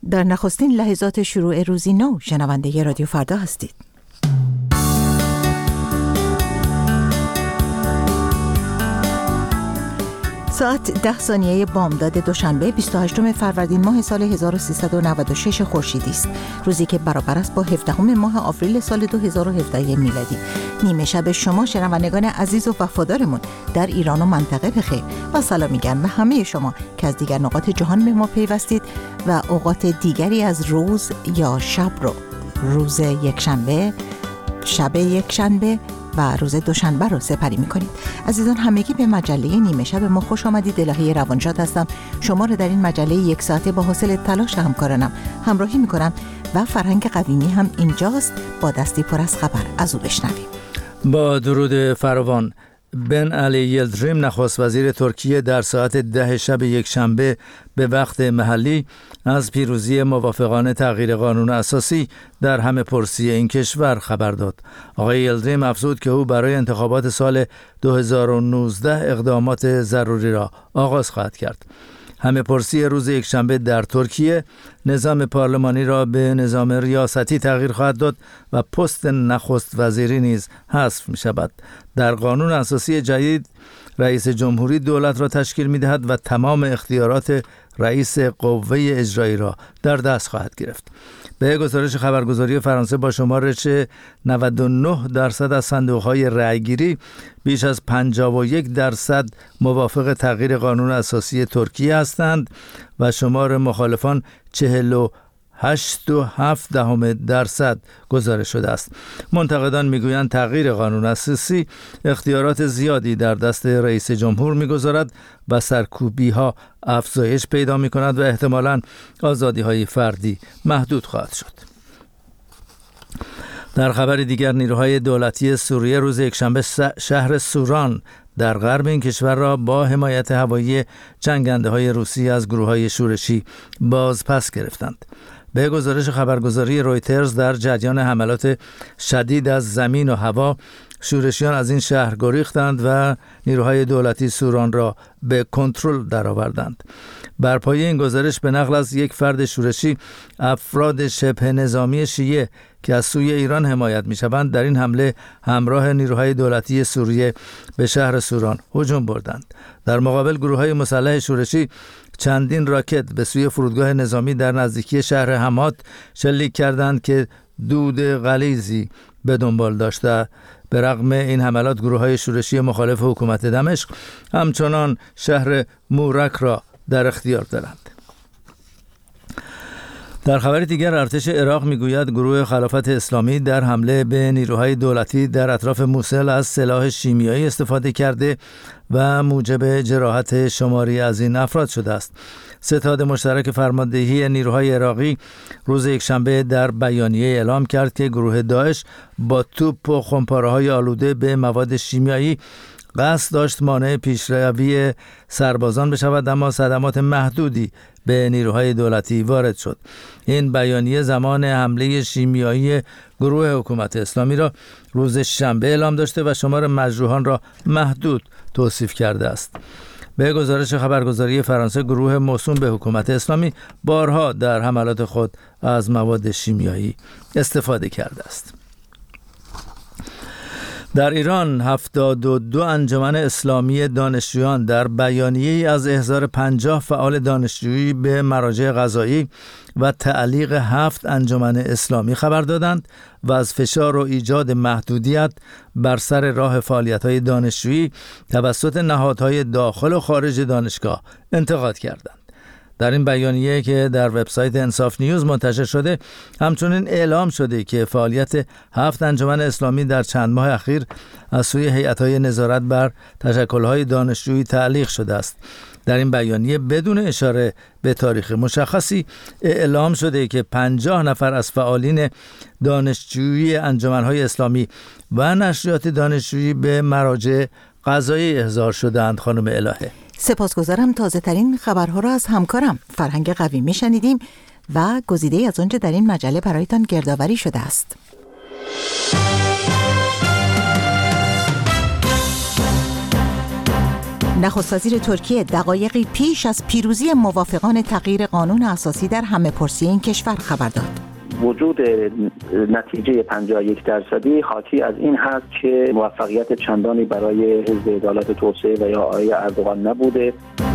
در نخستین لحظات شروع روزی نو شنونده رادیو فردا هستید. ساعت 10 ثانیه بامداد دوشنبه 28 فروردین ماه سال 1396 خورشیدی است. روزی که برابر است با 17 ماه آوریل سال 2017 میلادی. نیمه شب شما شنوندگان عزیز و وفادارمون در ایران و منطقه بخیر و سلام میگم به همه شما که از دیگر نقاط جهان به ما پیوستید و اوقات دیگری از روز یا شب رو، روز یکشنبه، شب یکشنبه و روز دوشنبه رو سپری می‌کنید. عزیزان همگی به مجله نیمه شب ما خوش آمدید. الهی روانشاد هستم. شما رو در این مجله یک ساعته با حاصل تلاش همکارانم همراهی می‌کنم و فرهنگ قویمی هم اینجاست. با دستی پر از خبر از او بشنویم. با درود فراوان، بن علی یلدریم نخست وزیر ترکیه در ساعت 10 شب یک شنبه به وقت محلی از پیروزی موافقانه تغییر قانون اساسی در همه پرسی این کشور خبر داد. آقای یلدریم افزود که او برای انتخابات سال 2019 اقدامات ضروری را آغاز خواهد کرد. همه پرسی روز یکشنبه در ترکیه نظام پارلمانی را به نظام ریاستی تغییر خواهد داد و پست نخست وزیری نیز حذف می شود. در قانون اساسی جدید رئیس جمهوری دولت را تشکیل می دهد و تمام اختیارات رئیس قوه اجرایی را در دست خواهد گرفت. به گزارش خبرگزاری فرانسه با شمارش 99% از صندوق‌های رأیگیری بیش از 51% موافق تغییر قانون اساسی ترکیه هستند و شمار مخالفان 48.7% گزارش شده است. منتقدان میگویند تغییر قانون اساسی اختیارات زیادی در دست رئیس جمهور میگذارد و سرکوبی‌ها افزایش پیدا می‌کند و احتمالاً آزادی‌های فردی محدود خواهد شد. در خبر دیگر، نیروهای دولتی سوریه روز یکشنبه شهر سوران در غرب این کشور را با حمایت هوایی جنگنده‌های روسی از گروه‌های شورشی باز پس گرفتند. به گزارش خبرگزاری رویترز در جریان حملات شدید از زمین و هوا، شورشیان از این شهر گریختند و نیروهای دولتی سوران را به کنترل درآوردند. بر پایه این گزارش به نقل از یک فرد شورشی، افراد شبه نظامی شیعه که از سوی ایران حمایت می‌شوند در این حمله همراه نیروهای دولتی سوریه به شهر سوران هجوم بردند. در مقابل گروه‌های مسلح شورشی چندین راکت به سوی فرودگاه نظامی در نزدیکی شهر حمات شلیک کردند که دود غلیظی به دنبال داشته. به رغم این حملات گروه‌های شورشی مخالف حکومت دمشق همچنان شهر مورک را در اختیار دارند. در خبر دیگر، ارتش عراق میگوید گروه خلافت اسلامی در حمله به نیروهای دولتی در اطراف موصل از سلاح شیمیایی استفاده کرده و موجب جراحت شماری از این افراد شده است. ستاد مشترک فرماندهی نیروهای عراقی روز یکشنبه در بیانیه اعلام کرد که گروه داعش با توپ و خمپاره‌های آلوده به مواد شیمیایی قصد داشت مانع پیشروی سربازان بشود، اما صدمات محدودی به نیروهای دولتی وارد شد. این بیانیه زمان حمله شیمیایی گروه حکومت اسلامی را روز شنبه اعلام داشته و شمار مجروحان را محدود توصیف کرده است. به گزارش خبرگزاری فرانسه، گروه موسوم به حکومت اسلامی بارها در حملات خود از مواد شیمیایی استفاده کرده است. در ایران 72 انجمن اسلامی دانشجویان در بیانیه‌ای از احضار 50 فعال دانشجویی به مراجع قضایی و تعلیق 7 انجمن اسلامی خبر دادند و از فشار و ایجاد محدودیت بر سر راه فعالیت‌های دانشجویی توسط نهادهای داخل و خارج دانشگاه انتقاد کردند. در این بیانیه که در وبسایت انصاف نیوز منتشر شده، همچنین اعلام شده که فعالیت 7 انجمن اسلامی در چند ماه اخیر از سوی هیئت‌های نظارت بر تشکل‌های دانشجویی تعلیق شده است. در این بیانیه بدون اشاره به تاریخ مشخصی اعلام شده که 50 نفر از فعالین دانشجویی انجمن‌های اسلامی و نشریات دانشجویی به مراجع قضایی احضار شدند. خانم الهه، سپاسگزارم. تازه ترین خبرها را از همکارم فرهنگ قویمی شنیدیم و گزیده از آنچه در این مجله برایتان گردآوری شده است. نخست وزیر ترکیه دقایقی پیش از پیروزی موافقان تغییر قانون اساسی در همه‌پرسی این کشور خبر داد. وجود نتیجه 51% حاکی از این هست که موفقیت چندانی برای حزب عدالت و توسعه و یا آقای اردوغان نبوده.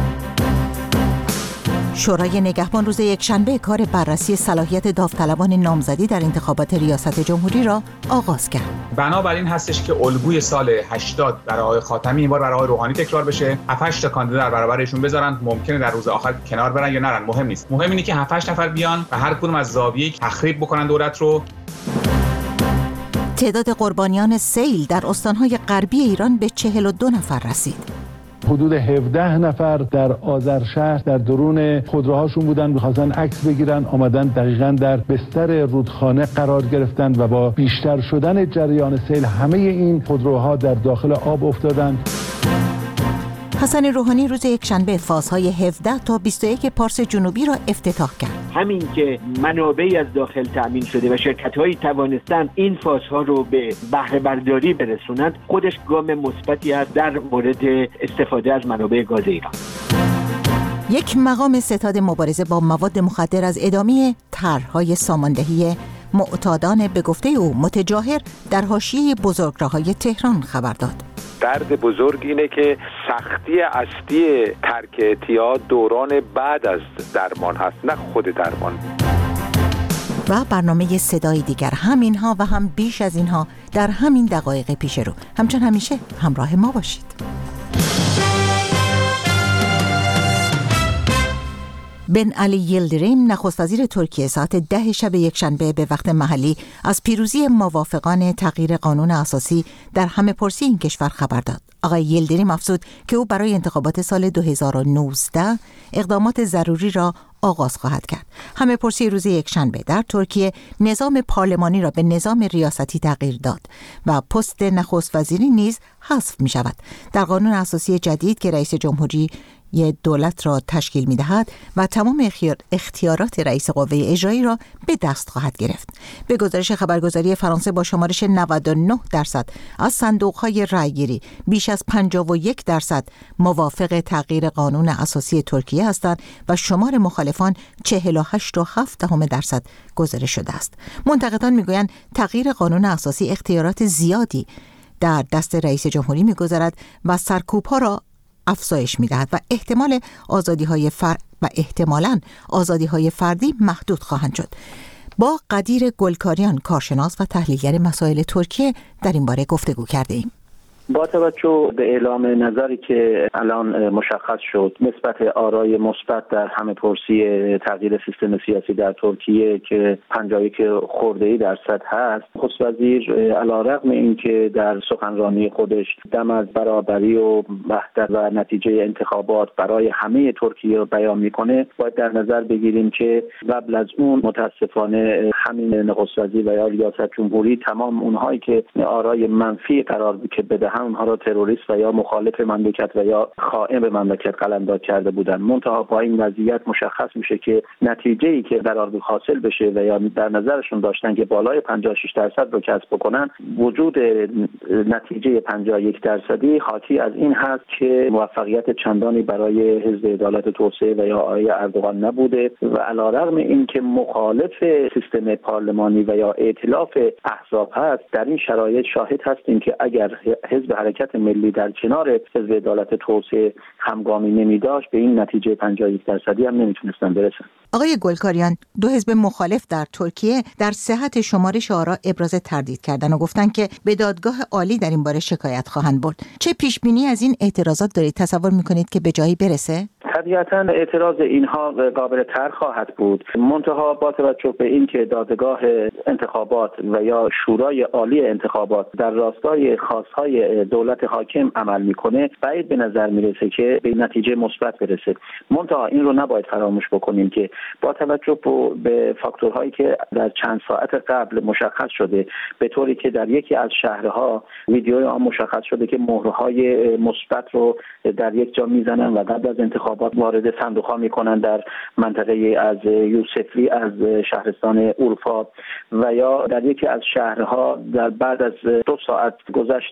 شورای نگهبان روز یکشنبه کار بررسی صلاحیت داوطلبان نامزدی در انتخابات ریاست جمهوری را آغاز کرد. بنابراین هستش که الگوی سال 80 برای آقای خاتمی این بار برای آقای روحانی تکرار بشه. 7-8 تا کاندیدا در برابرشون بذارن، ممکنه در روز آخر کنار برن یا نرن، مهم نیست. مهم اینه که 7-8 نفر بیان و هر کدوم از زاویه‌ای تخریب بکنن دولت رو. تعداد قربانیان سیل در استان‌های غربی ایران به 42 نفر رسید. حدود 17 نفر در آذرشهر در درون خودروهاشون بودن، می‌خواستن عکس بگیرن، آمدن دقیقاً در بستر رودخانه قرار گرفتن و با بیشتر شدن جریان سیل همه این خودروها در داخل آب افتادند. حسن روحانی روز یکشنبه فازهای 17 تا 21 پارس جنوبی را افتتاح کرد. همین که منابعی از داخل تأمین شده و شرکت‌هایی توانستند این فازها رو به بهره برداری برسونند، خودش گام مثبتی است در مورد استفاده از منابع گاز ایران. یک مقام ستاد مبارزه با مواد مخدر از ادامه طرح‌های ساماندهی معتادان به گفته او متجاهر در حاشیه بزرگراه‌های تهران خبر داد. درد بزرگ اینه که سختی اصلی ترک اعتیاد دوران بعد از درمان هست، نه خود درمان. و برنامه صدای دیگر، هم اینها و هم بیش از اینها در همین دقایق پیش رو. همچون همیشه همراه ما باشید. بن علی یلدریم نخست وزیر ترکیه ساعت 10 شب یکشنبه به وقت محلی از پیروزی موافقان تغییر قانون اساسی در همه‌پرسی این کشور خبر داد. آقای یلدریم افزود که او برای انتخابات سال 2019 اقدامات ضروری را آغاز خواهد کرد. همه‌پرسی روز یکشنبه در ترکیه نظام پارلمانی را به نظام ریاستی تغییر داد و پست نخست وزیری نیز حذف می شود. در قانون اساسی جدید که رئیس جمهوری دولت را تشکیل می دهد و تمام اختیارات رئیس قوه اجرایی را به دست خواهد گرفت. به گزارش خبرگزاری فرانسه با شمارش 99% از صندوق‌های رأی‌گیری بیش از 51% موافق تغییر قانون اساسی ترکیه هستند و شمار مخالفان 48.7% گزارش شده است. منتقدان میگویند تغییر قانون اساسی اختیارات زیادی در دست رئیس جمهوری می‌گذارد و سرکوب‌ها را افزایش می‌دهد و احتمالاً آزادی‌های فردی محدود خواهند شد. با قدیر گلکاریان، کارشناس و تحلیلگر مسائل ترکیه، در این باره گفتگو کردیم. با توجه به اعلام نظری که الان مشخص شد نسبت آرای مثبت در همه‌پرسی تغییر سیستم سیاسی در ترکیه که 51% هست، نخست وزیر علیرغم اینکه در سخنرانی خودش دم از برابری و وحدت و نتیجه انتخابات برای همه ترکیه رو بیان میکنه، باید در نظر بگیریم که قبل از اون متاسفانه همین نخست وزیر و یا ریاست جمهوری تمام اونهایی که آرای منفی قرار که بده اونها را تروریست و یا مخالف مملکت و یا خائن به مملکت قلمداد کرده بودند. منتها با این وضعیت مشخص میشه که نتیجه‌ای که قرار بود حاصل بشه و یا در نظرشون داشتن که بالای 56% رو کسب بکنن، وجود نتیجه 51% حاکی از این هست که موفقیت چندانی برای حزب عدالت و توسعه و یا آقای اردوغان نبوده و علیرغم اینکه مخالف سیستم پارلمانی و یا ائتلاف احزاب هست، در این شرایط شاهد هستیم که اگر حزب حرکت ملی در کنار حزب عدالت توسعه همگامی نمی‌داشت به این نتیجه 51% هم نمیتونستن برسن. آقای گلکاریان، دو حزب مخالف در ترکیه در صحت شمارش آرا ابراز تردید کردن و گفتن که به دادگاه عالی در این باره شکایت خواهند برد. چه پیشبینی از این اعتراضات دارید؟ تصور می‌کنید که به جایی برسه؟ طبیعتاً اعتراض اینها قابل طرح خواهد بود، منتها با توجه به اینکه دادگاه انتخابات و یا شورای عالی انتخابات در راستای خواست‌های دولت حاکم عمل میکنه، بعید به نظر میرسه که به نتیجه مثبت برسه. منتها این رو نباید فراموش بکنیم که با توجه به فاکتورهایی که در چند ساعت قبل مشخص شده، به طوری که در یکی از شهرها ویدیوی آن مشخص شده که مهرهای مثبت رو در یک جا میزنن و قبل از انتخابات وارد صندوق‌ها میکنن در منطقه از یوسفلی از شهرستان اورفا، و یا در یکی از شهرها در بعد از 2 ساعت گذشت از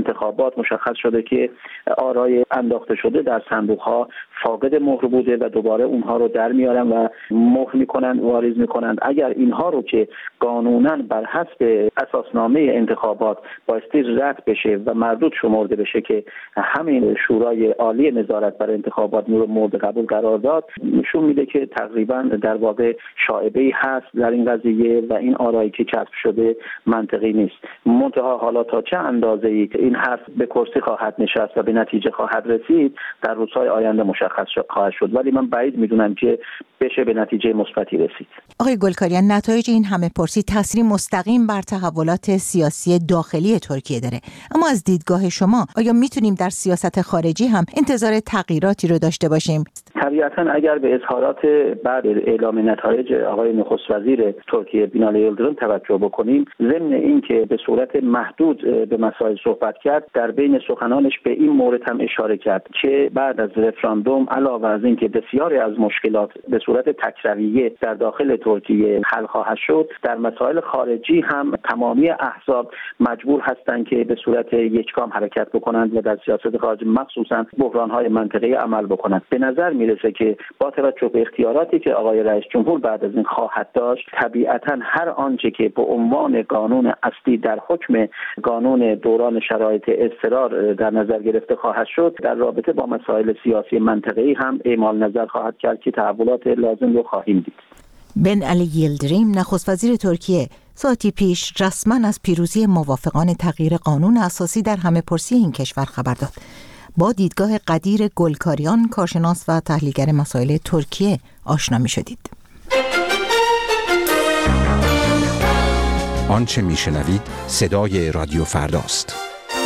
انتخابات مشخص شده که آرای انداخته شده در صندوق‌ها فاقد مهر بوده و دوباره اونها رو در میارن و مهر میکنن، واریز میکنن. اگر اینها رو که قانونا بر حسب اساسنامه انتخابات بایستی رد بشه و مردود شمرده بشه که همین شورای عالی نظارت بر انتخابات رو مورد قبول قرار داد، نشون میده که تقریبا در واقع شایبه‌ای هست در این قضیه و این آرایی که کسب شده منطقی نیست. منتها حالا تا چه اندازه این حرف به کرسی خواهد نشست و به نتیجه خواهد رسید در روزهای آینده مشخص خواهد شد، ولی من بعید میدونم که بشه به نتیجه مثبتی رسید. آقای گلکاریان، نتایج این همه پرسی تأثیری مستقیم بر تحولات سیاسی داخلی ترکیه داره، اما از دیدگاه شما آیا میتونیم در سیاست خارجی هم انتظار تغییراتی رو داشته باشیم؟ طبیعتاً اگر به اظهارات بعد اعلام نتایج آقای نخست وزیر ترکیه بینالی یلدریم توجه بکنیم، ضمن اینکه به صورت محدود به مسائل صحبت کرد، در بین سخنانش به این مورد هم اشاره کرد که بعد از رفراندوم علاوه از اینکه بسیاری از مشکلات به صورت تکرویه در داخل ترکیه حل خواهد شد، در مسائل خارجی هم تمامی احزاب مجبور هستند که به صورت یکگام حرکت بکنند و در سیاست خارجی مخصوصا بحران‌های منطقه‌ای عمل بکنند. به نظر میرسه که با توجه به اختیاراتی که آقای رئیس جمهور بعد از این خواهد داشت، طبیعتاً هر آنچه که به عنوان قانون اصلی در حکم قانون دوران شرایط اضطرار در نظر گرفته خواهد شد، در رابطه با مسائل سیاسی منطقه‌ای هم اعمال نظر خواهد کرد که تحولات لازم رو خواهیم دید. بن علی یلدریم نخست وزیر ترکیه ساعتی پیش رسما از پیروزی موافقان تغییر قانون اساسی در همه پرسی این کشور خبر داد. با دیدگاه قدیر گلکاریان، کارشناس و تحلیلگر مسائل ترکیه آشنا می شدید. آنچه می شنوید صدای رادیو فرداست.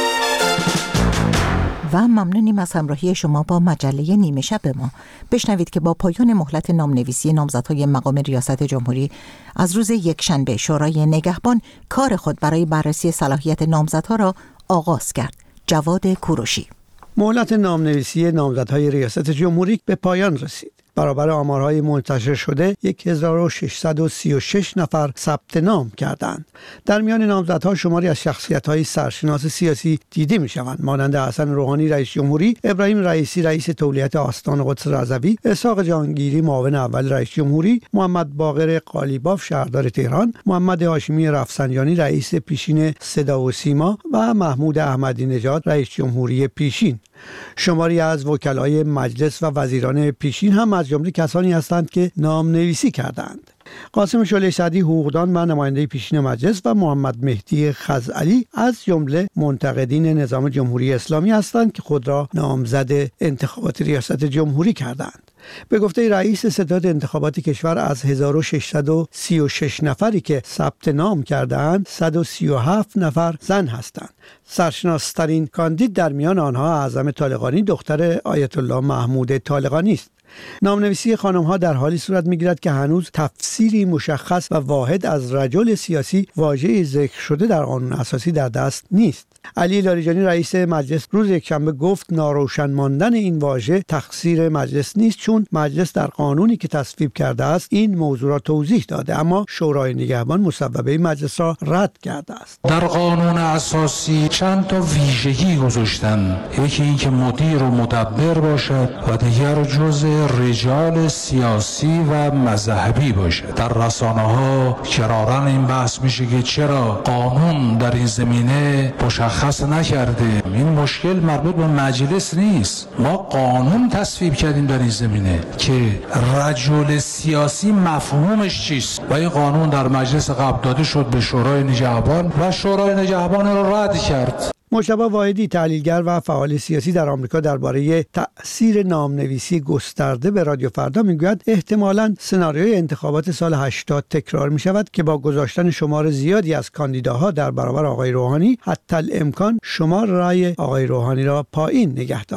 و ممنونیم از همراهی شما با مجله نیمه شب ما. بشنوید که با پایان مهلت نامنویسی نامزدهای مقام ریاست جمهوری از روز یکشنبه شورای نگهبان کار خود برای بررسی صلاحیت نامزدها را آغاز کرد. جواد کوروشی. مهلت نامنویسی نامزدهای ریاست جمهوری به پایان رسید. برابر آمارهای منتشر شده 1636 نفر ثبت نام کردند. در میان نامزدها شماری از شخصیت‌های سرشناس سیاسی دیده می‌شوند، مانند حسن روحانی رئیس جمهوری، ابراهیم رئیسی رئیس تولیت آستان قدس رضوی، اسحاق جهانگیری معاون اول رئیس جمهوری، محمد باقر قالیباف شهردار تهران، محمد هاشمی رفسنجانی رئیس پیشین صدا و سیما و محمود احمدی نژاد رئیس جمهوری پیشین. شماری از وکلای مجلس و وزیران پیشین هم از جمله کسانی هستند که نامنویسی کردند. قاسم شعله سعدی حقوقدان و نماینده پیشین مجلس و محمد مهدی خزعلی از جمله منتقدین نظام جمهوری اسلامی هستند که خود را نامزد انتخابات ریاست جمهوری کردند. به گفته رئیس ستاد انتخابات کشور از 1636 نفری که ثبت نام کردند 137 نفر زن هستند. سرشناس‌ترین کاندید در میان آنها اعظم طالقانی دختر آیت الله محمود طالقانی است. نامنویسی خانم‌ها در حالی صورت می‌گیرد که هنوز تفسیری مشخص و واحد از رجل سیاسی واژه ذکر شده در قانون اساسی در دست نیست. علی لاریجانی رئیس مجلس روز یکشنبه گفت ناروشن ماندن این واژه تقصیر مجلس نیست، چون مجلس در قانونی که تصویب کرده است این موضوع را توضیح داده، اما شورای نگهبان مصوبه مجلس را رد کرده است. در قانون اساسی چند تا ویژگی گذاشتن، یکی این که مدیر و مدبر باشد و دیگر جزء رجال سیاسی و مذهبی باشد. در رسانه‌ها کراراً این بحث میشه که چرا قانون در این زمینه مشخص نکرده. این مشکل مربوط به مجلس نیست، ما قانون تصویب کردیم در این زمینه که رجل سیاسی مفهومش چیست و این قانون در مجلس قبل داده شد به شورای نگهبان و شورای نگهبان را رد کرد. مجتبی واحدی تحلیلگر و فعال سیاسی در آمریکا درباره تأثیر نامنویسی گسترده به رادیو فردا میگوید احتمالاً سناریوی انتخابات سال 80 تکرار می شود که با گذاشتن شمار زیادی از کاندیداها در برابر آقای روحانی حتی الامکان شمار رأی آقای روحانی را پایین نگه دارند.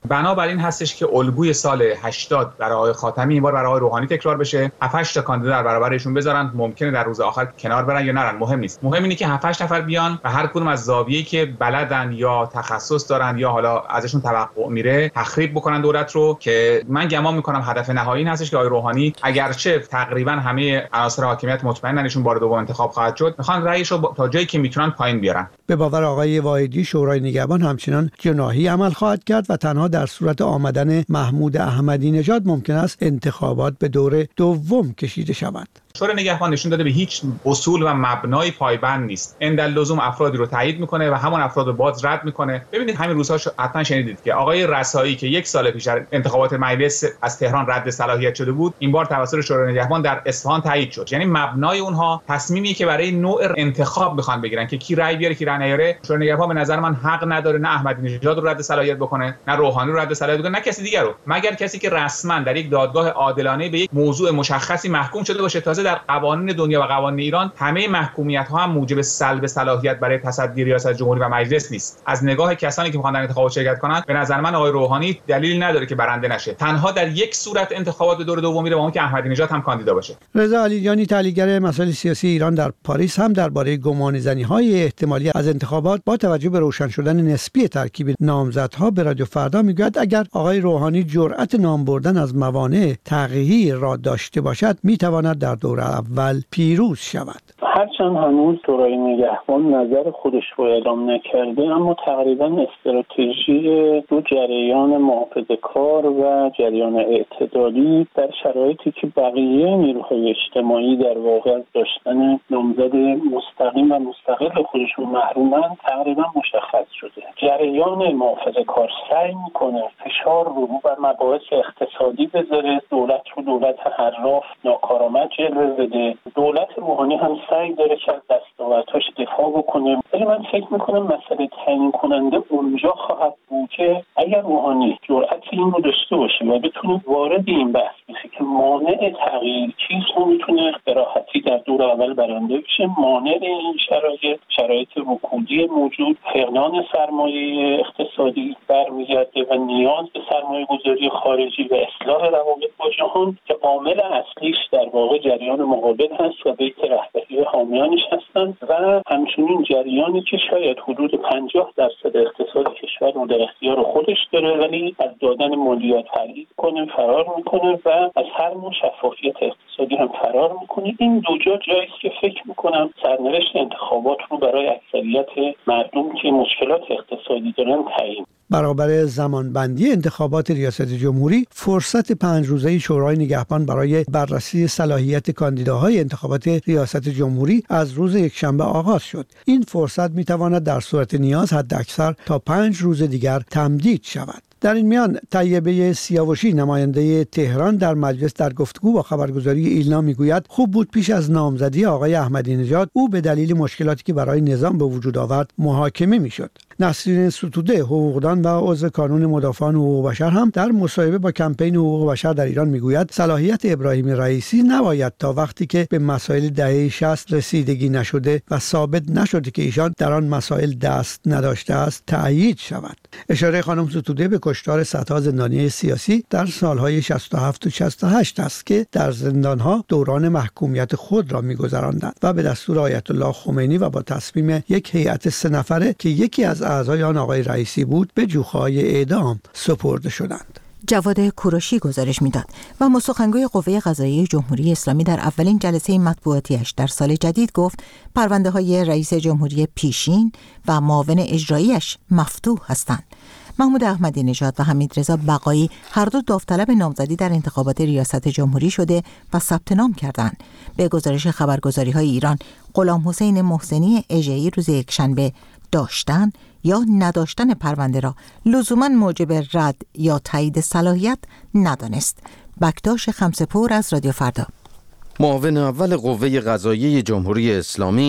بنابراین هستش که الگوی سال 80 برای آقای خاتمی این بار برای آقای روحانی تکرار بشه. 7-8 تا کاندیدا در برابرشون بذارن، ممکنه در روز آخر کنار برن یا نرن، مهم نیست. مهم اینه که 7-8 نفر بیان و هر کدوم از زاویه‌ای که بلدن یا تخصص دارن یا حالا ازشون توقع میره تخریب بکنن دولت رو، که من گمان میکنم هدف نهایی این هستش که آقای روحانی اگرچه تقریبا همه عناصر حاکمیت مطمئنن ایشون بار دوم انتخاب خواهد شد، میخوان رأیشو تا جایی که میتونن پایین بیارن. به باور آقای واحدی شورای نگهبان همچنان جناحی عمل خواهد کرد و تنها در صورت آمدن محمود احمدی نژاد ممکن است انتخابات به دور دوم کشیده شود. شورای نگهبان نشون داده به هیچ اصول و مبنای پایبند نیست. عنداللزوم افرادی رو تایید میکنه و همون افراد رو باز رد میکنه. ببینید همین روزها حتما شنیدید که آقای رسایی که 1 سال پیش در انتخابات مجلس از تهران رد صلاحیت شده بود، این بار توسط شورای نگهبان در اصفهان تایید شد. یعنی مبنای اونها تصمیمی که برای نوع انتخاب میخوان بگیرن که کی رأی بیاره کی رأی نیاره. شورای نگهبان به نظر من حق نداره نه احمدی نژاد رو رد صلاحیت بکنه، نه روحانی رو رد صلاحیت بکنه، نه کسی دیگر رو، مگر کسی که رسما در یک دادگاه عادلانه به یک موضوع مشخصی محکوم شده باشه. تازه در قوانین دنیا و قوانین ایران همه محکومیت‌ها هم موجب سلب صلاحیت برای تصدی ریاست جمهوری و مجلس نیست. از نگاه کسانی که می‌خوان در انتخابات شرکت کنند، به نظر من آقای روحانی دلیل نداره که برنده نشه. تنها در یک صورت انتخابات به دور دوم میره، با اون که احمدی نژاد هم کاندیدا باشه. رضا علیجانی تحلیلگر مسائل سیاسی ایران در پاریس هم درباره گمانه‌زنی‌های احتمالی از انتخابات با توجه به روشن شدن نسبی ترکیب نامزدها به رادیو فردا میگوید اگر آقای روحانی جرأت نام بردن از موانع تغییر را داشته باشد میتواند در دور اول پیروز شود. هرچند هنوز شورای نگهبان نظر خودش رو اعلام نکرده، اما تقریبا استراتژی دو جریان محافظه‌کار و جریان اعتدالی در شرایطی که بقیه نیروهای اجتماعی در واقع از داشتن نامزد مستقیم و مستقل خودشون محرومند تقریبا مشخص شده. جریان محافظه‌کار سعی میکنه فشار رو بر مباحث اقتصادی بذاره، دولت رو دولت حراف ناکارآمد جلوه بده. دولت روحانی هم سعی داره که از دستاوردهاش دفاع بکنه، ولی من فکر میکنم مسئله تعیین کننده اونجا خواهد بود که اگر روحانی جرأت این رو داشته باشه و بتونه وارد این بحث بشه که مانع تغییر چیز رو میتونه به راحتی در دور اول برنده بشه. مانع این شرایط رکودی موجود، فقدان سرمایه اقتصادی برمیگرده و نیاز به سرمایه گذاری خارجی و اصلاح روابط با جهان که عامل اصلیش در واقع جریان مقابل هست و بیت رهبری حامیانش هستند و همچنین جریانی که شاید حدود 50% اقتصاد کشور رو در اختیار خودش داره ولی از دادن مالیات پرهیز کنه، فرار میکنه و از هر نوع شفافیت اقتصادی هم فرار میکنه. این دو جا جایی است که فکر میکنم سرنوشت انتخابات رو برای اکثریت مردم که مشکلات اقتصادی دارن تعیین. برابر زمانبندی انتخابات ریاست جمهوری، فرصت 5 روزه شورای نگهبان برای بررسی صلاحیت کاندیداهای انتخابات ریاست جمهوری از روز یکشنبه آغاز شد. این فرصت میتواند در صورت نیاز حداکثر تا 5 روز دیگر تمدید شود. در این میان طیبه سیاوشی نماینده تهران در مجلس در گفتگو با خبرگزاری ایلنا میگوید خوب بود پیش از نامزدی آقای احمدی نژاد او به دلیل مشکلاتی که برای نظام به وجود آورد محاکمه میشد. نسرین ستوده حقوقدان و عضو کانون مدافعان حقوق بشر هم در مصاحبه با کمپین حقوق بشر در ایران میگوید صلاحیت ابراهیم رئیسی نباید تا وقتی که به مسائل دهه 60 رسیدگی نشده و ثابت نشده که ایشان در آن مسائل دست نداشته است تأیید شود. اشاره خانم ستوده به کشتار صدها زندانی سیاسی در سالهای 67 و 68 است که در زندانها دوران محکومیت خود را می‌گذراندند و به دستور آیت الله خمینی و با تصمیم یک هیئت 3 نفره که یکی از اعضای آن آقای رئیسی بود به جوخه‌های اعدام سپرده شدند. جواد کوروشی گزارش میداد و سخنگوی قوه قضاییه جمهوری اسلامی در اولین جلسه مطبوعاتیش در سال جدید گفت پرونده‌های رئیس جمهوری پیشین و معاون اجراییش مفتوح هستند. محمود احمدی نژاد و حمیدرضا بقایی هر دو داوطلب نامزدی در انتخابات ریاست جمهوری شده و ثبت نام کردند. به گزارش خبرگزاری‌های ایران، غلام حسین محسنی اژه‌ای روز یکشنبه داشتن یا نداشتن پرونده را لزوماً موجب رد یا تایید صلاحیت ندانست. بکتاش خمسه‌پور از رادیو فردا. معاون اول قوه قضاییه جمهوری اسلامی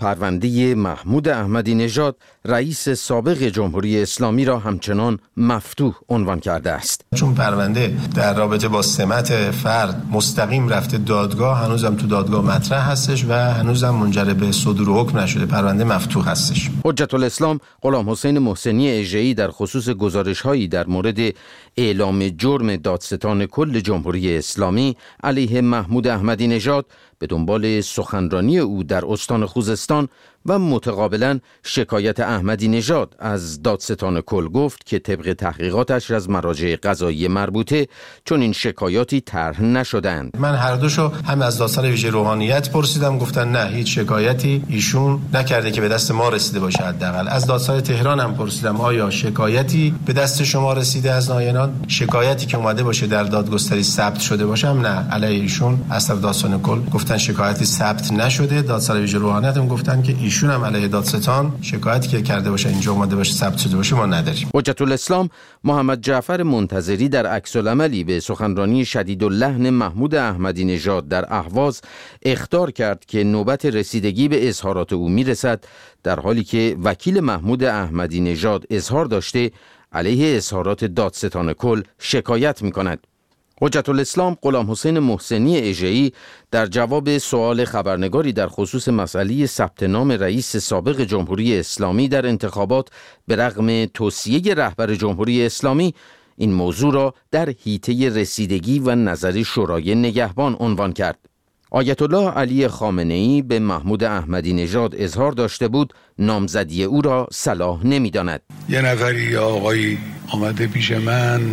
پرونده محمود احمدی نژاد رئیس سابق جمهوری اسلامی را همچنان مفتوح عنوان کرده است. چون پرونده در رابطه با سمت فرد مستقیم رفته دادگاه، هنوزم تو دادگاه مطرح هستش و هنوزم منجر به صدور حکم نشده، پرونده مفتوح هستش. حجت الاسلام غلام حسین محسنی اژه‌ای در خصوص گزارش‌هایی در مورد اعلام جرم دادستان کل جمهوری اسلامی علیه محمود احمدی نژاد به دنبال سخنرانی او در استان خوزستان و متقابلا شکایت احمدی نژاد از دادستان کل گفت که طبق تحقیقاتش از مراجع قضایی مربوطه چون این شکایاتی طرح نشدند. من هر دوشو هم از دادسرای ویژه روحانیت پرسیدم، گفتن نه هیچ شکایتی ایشون نکرده که به دست ما رسیده باشه. حداقل از دادسرای تهران هم پرسیدم آیا شکایتی به دست شما رسیده از نایران، شکایتی که اومده باشه در دادگستری ثبت شده باشه؟ هم نه، علیه ایشون از طرف دادستان کل گفتن شکایتی ثبت نشده. دادسرای ویژه روحانیت هم گفتن که ایشون هم علیه دادستان شکایتی که کرده باشه اینجا اومده باشه ثبت شده باشه ما نداریم. حجت الاسلام محمد جعفر منتظری در عکس‌العملی به سخنرانی شدیداللحن محمود احمدی نژاد در اهواز اخطار کرد که نوبت رسیدگی به اظهارات او میرسد، در حالی که وکیل محمود احمدی نژاد اظهار داشته علیه اظهارات دادستان کل شکایت می‌کند. حجت الاسلام غلام حسین محسنی اژه‌ای در جواب سوال خبرنگاری در خصوص مسئله ثبت نام رئیس سابق جمهوری اسلامی در انتخابات به رغم توصیه رهبر جمهوری اسلامی این موضوع را در حیطه رسیدگی و نظر شورای نگهبان عنوان کرد. آیت الله علی خامنه‌ای به محمود احمدی نژاد اظهار داشته بود نامزدی او را صلاح نمی‌داند. یه نفری آقایی آمده پیش من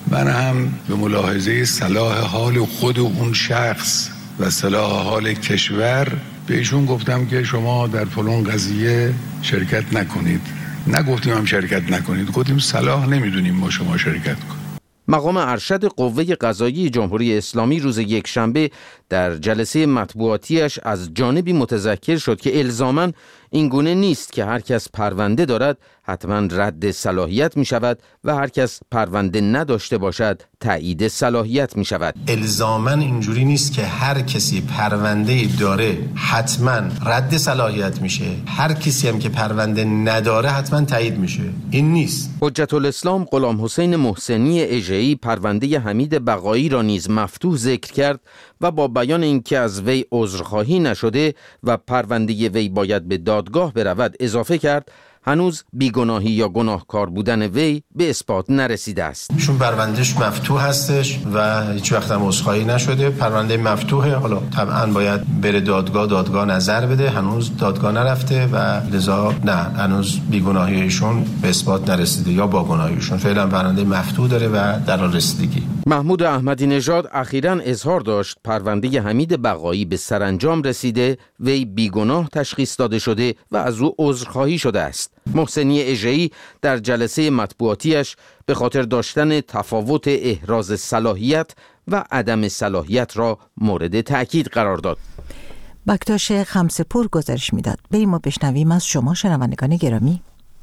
هم به ملاحظه صلاح حال خود اون شخص و صلاح حال کشور بهشون گفتم که شما در فلان قضیه شرکت نکنید. نگفتیم هم شرکت نکنید، گفتیم صلاح نمیدونیم ما شما شرکت کنید. مقام ارشد قوه قضاییه جمهوری اسلامی روز یکشنبه در جلسه مطبوعاتیش از جانبی متذکر شد که الزاماً این گونه نیست که هر کس پرونده دارد حتما رد صلاحیت می شود و هر کس پرونده نداشته باشد تایید صلاحیت می شود. الزاماً اینجوری نیست که هر کسی پرونده داره حتما رد صلاحیت میشه، هر کسی هم که پرونده نداره حتما تایید میشه. این نیست. حجت الاسلام غلام حسین محسنی اژه‌ای پرونده حمید بقایی را نیز مفتوح ذکر کرد و با بیان اینکه از وی عذرخواهی نشده و پرونده وی باید به دادگاه برود اضافه کرد هنوز بیگناهی یا گناهکار بودن وی به اثبات نرسیده است. چون پروندهش مفتوح هستش و هیچ وقت هم عذرخواهی نشده، پرونده مفتوحه. حالا طبعا باید بره دادگاه نظر بده، هنوز دادگاه نرفته و لذا نه، هنوز بیگناهی ایشون به اثبات نرسیده یا با گناهی ایشون. فعلا پرونده مفتوح داره و در حال رسیدگی. محمود احمدی نژاد اخیراً اظهار داشت پرونده حمید بقایی به سرانجام رسیده، وی بیگناه تشخیص داده شده و از او عذرخواهی شده است. محسنی اژه‌ای در جلسه مطبوعاتیش به خاطر داشتن تفاوت احراز صلاحیت و عدم صلاحیت را مورد تأکید قرار داد. بکتاش خمسه‌پور گزارش میداد. بریم و بشنویم از شما شنوندگان گرامی.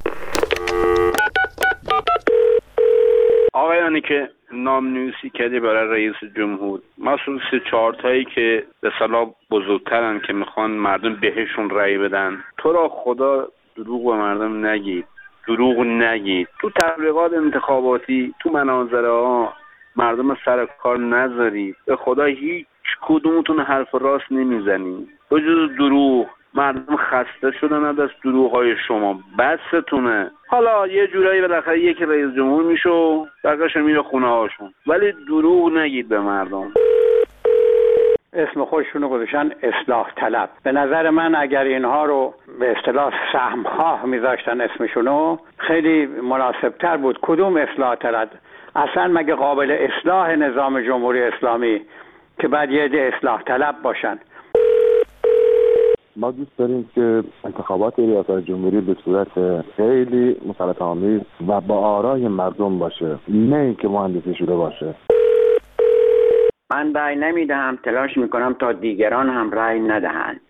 آقایانی که نامنویسی کردی برای رئیس جمهور، مخصوص 4 تایی که به اصطلاح بزرگترن که میخوان مردم بهشون رأی بدن، تو را خدا دروغ به مردم نگید، دروغ نگید. تو تبلیغات انتخاباتی، تو مناظره ها مردم سر کار نذارید. به خدا هیچ کدومتون حرف راست نمیزنید به جز دروغ. مردم خسته شدن از دروغ های شما، بستونه. حالا یه جورایی بالاخره یکی رئیس جمهور میشه و بقیه‌اش میره خونه هاشون، ولی دروغ نگید به مردم. اسم خودشونو گذاشتن اصلاح طلب. به نظر من اگر اینها رو به اصطلاح سهمخواه میذاشتن اسمشونو خیلی مناسبتر بود. کدوم اصلاح طلب؟ اصلا مگه قابل اصلاح نظام جمهوری اسلامی که بعد یه عده اصلاح طلب باشن؟ ما دوست داریم که انتخابات ریاست جمهوری به صورت خیلی مسلطه‌آمیز و با آرای مردم باشه، نه اینکه مهندسی شده باشه. من رأی نمیدهم، تلاش میکنم تا دیگران هم رأی ندهند.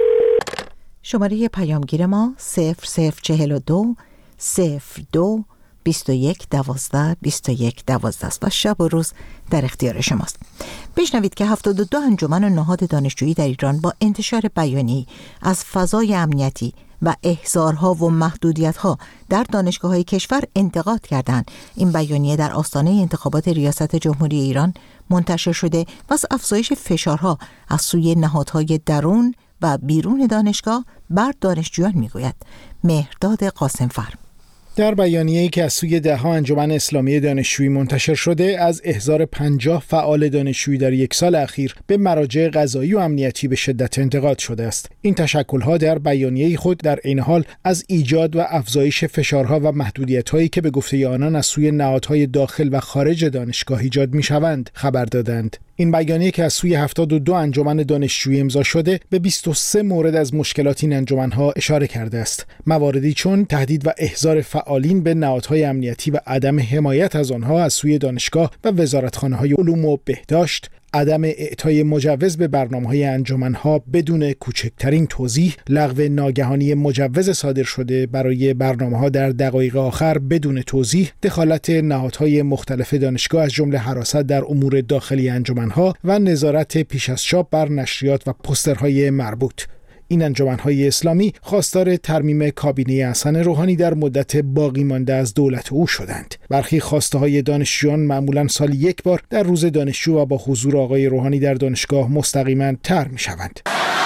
شماره پیامگیر ما 0042 02 21 12 21 12 است و شب و روز در اختیار شماست. بشنوید که 72 انجمن نهاد دانشجویی در ایران با انتشار بیانیه‌ای از فضای امنیتی و احضارها و محدودیت‌ها در دانشگاه‌های کشور انتقاد کردند. این بیانیه در آستانه انتخابات ریاست جمهوری ایران منتشر شده و از افزایش فشارها از سوی نهادهای درون و بیرون دانشگاه بر دانشجویان میگوید. مهرداد قاسمفر در بیانیه‌ای که از سوی 10 انجمن اسلامی دانشجویی منتشر شده، از احضار 50 فعال دانشجویی در یک سال اخیر به مراجع قضایی و امنیتی به شدت انتقاد شده است. این تشکل‌ها در بیانیه خود در عین حال از ایجاد و افزایش فشارها و محدودیت‌هایی که به گفته آنان از سوی نهادهای داخل و خارج دانشگاه ایجاد می‌شوند خبر دادند. این بیانیه که از سوی 72 انجمن دانشجویی امضا شده به 23 مورد از مشکلات این انجمن‌ها اشاره کرده است. مواردی چون تهدید و احضار فعالین به نهادهای امنیتی و عدم حمایت از آنها از سوی دانشگاه و وزارتخانه‌های علوم و بهداشت، عدم اعطای مجوز به برنامه‌های انجمن‌ها بدون کوچکترین توضیح، لغو ناگهانی مجوز صادر شده برای برنامه‌ها در دقایق آخر بدون توضیح، دخالت نهادهای مختلف دانشگاه از جمله حراست در امور داخلی انجمن‌ها و نظارت پیش از چاپ بر نشریات و پوسترهای مربوط. این انجمن‌های اسلامی خواستار ترمیم کابینه حسن روحانی در مدت باقی مانده از دولت او شدند. برخی خواسته‌های دانشجویان معمولاً سال یک بار در روز دانشجو و با حضور آقای روحانی در دانشگاه مستقیماً طرح می‌شوند.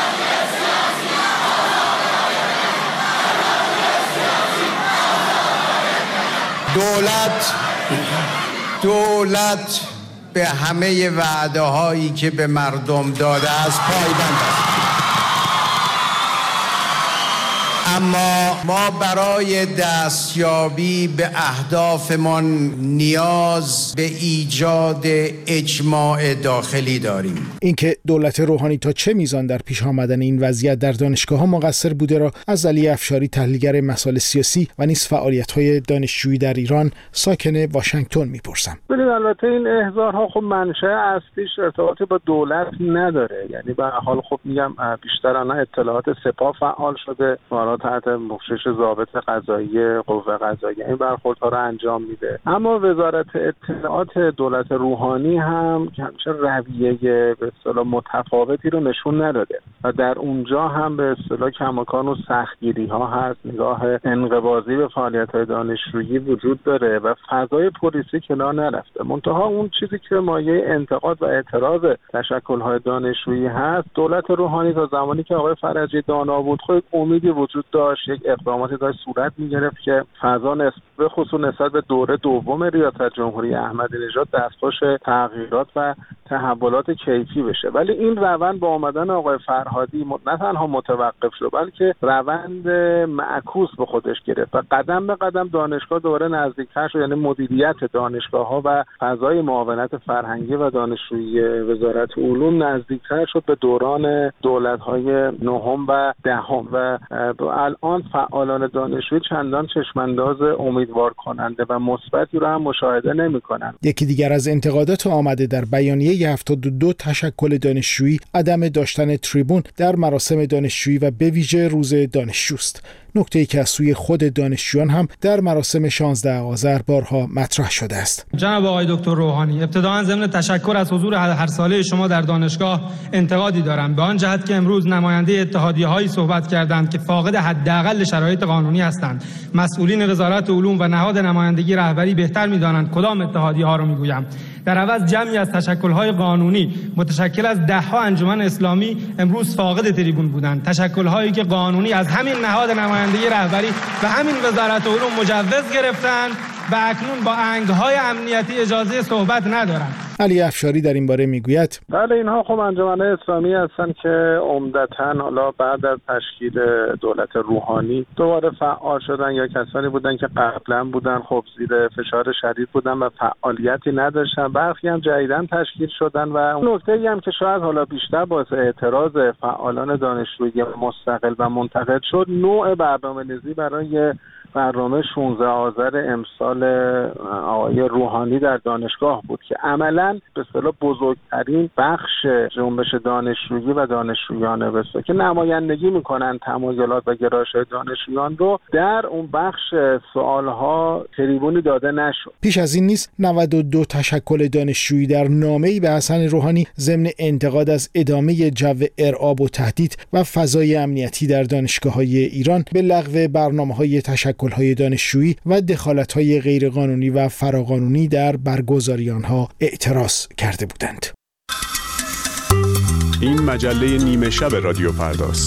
دولت به همه وعده‌هایی که به مردم داده است پایبند است. اما ما برای دستیابی به اهدافمان نیاز به ایجاد اجماع داخلی داریم. اینکه دولت روحانی تا چه میزان در پیش آمدن این وضعیت در دانشگاه‌ها مقصر بوده را از علی افشاری، تحلیلگر مسائل سیاسی و نیز فعالیت‌های دانشجویی در ایران، ساکن واشنگتن میپرسم. ببینید البته این احضارها خب منشأ اصلیش ارتباطی با دولت نداره، یعنی به حال خب میگم بیشتر الان اطلاعات سپاه فعال شده، تحت پوشش ضابط قضایی قوه قضاییه این برخوردها رو انجام میده. اما وزارت اطلاعات دولت روحانی هم همیشه رویه به اصطلاح متفاوتی رو نشون نداده و در اونجا هم به اصطلاح کماکان و سختگیری ها هست، نگاه انقباضی به فعالیت های دانشجویی وجود داره و فضای پلیسی کنار نرفته. منتها اون چیزی که مایه انتقاد و اعتراض تشکل های دانشجویی هست، دولت روحانی تا زمانی که آقای فرجی دانا بود خود امیدی وجود داشت، یک اقداماتی داشت صورت می‌گرفت که فضا به خصوص نسبت به دوره دوم ریاست جمهوری احمدی نژاد دستخوش تغییرات و تحولات کیفی بشه. ولی این روند با آمدن آقای فرهادی نه تنها متوقف شد، بلکه روند معکوس به خودش گرفت و قدم به قدم دانشگاه دوباره نزدیکتر شد، یعنی مدیریت دانشگاه‌ها و فضای معاونت فرهنگی و دانشجویی وزارت علوم نزدیکتر شد به دوران دولت‌های نهم و دهم و الان فعالان دانشجویی چندان چشمانداز امیدوار کننده و مثبتی رو هم مشاهده نمی‌کنند. یکی دیگر از انتقادات آمده در بیانیه 72 تشکل دانشجویی عدم داشتن تریبون در مراسم دانشجویی و به ویژه روز دانشجوست. نکته‌ای که از سوی خود دانشجویان هم در مراسم 16 آذر بارها مطرح شده است. جناب آقای دکتر روحانی، ابتداً ضمن تشکر از حضور هر ساله شما در دانشگاه انتقادی دارم به آن جهت که امروز نماینده اتحادیه‌هایی صحبت کردند که فاقد حداقل شرایط قانونی هستند. مسئولین وزارت علوم و نهاد نمایندگی رهبری بهتر می‌دانند کدام اتحادیه‌ها رو می‌گویم. در عوض جمعی از تشکل‌های قانونی متشکل از 10 انجمن اسلامی امروز فاقد تریبون بودند. تشکل‌هایی که قانونی از همین نهاد نمایندگی رهبری و همین وزارت علوم مجوز گرفتند و اکنون با انگ‌های امنیتی اجازه صحبت ندارند. علی افشاری در این باره میگوید بله اینها خب انجمن‌های اسلامی هستند که عمدتاً حالا بعد از تشکیل دولت روحانی دوباره فعال شدن یا کسانی بودن که قبلا بودن خب زیر فشار شدید بودن و فعالیتی نداشتن، برخی هم جدیداً تشکیل شدن و نکته‌ای هم که شاید حالا بیشتر باعث اعتراض فعالان دانشجویی مستقل و منتقد شد، نوع برنامه‌ریزی برای برنامه 16 آذر امسال آقای روحانی در دانشگاه بود که عملاً به اصطلاح بزرگترین بخش جنبش دانشجویی و دانشجویانه بسته که نمایندگی میکنن تمایلات و گرایش‌های دانشجویان رو در اون بخش سوالها تریبونی داده نشد. پیش از این نیز 92 تشکل دانشجویی در نامه‌ای به حسن روحانی ضمن انتقاد از ادامه جو ارعاب و تهدید و فضای امنیتی در دانشگاه‌های ایران به لغو برنامه‌های تشکل‌های دانشجویی و دخالت‌های غیرقانونی و فراقانونی در برگزاری آنها اعتراض کرده بودند. این مجله نیمه شب رادیو فرداست.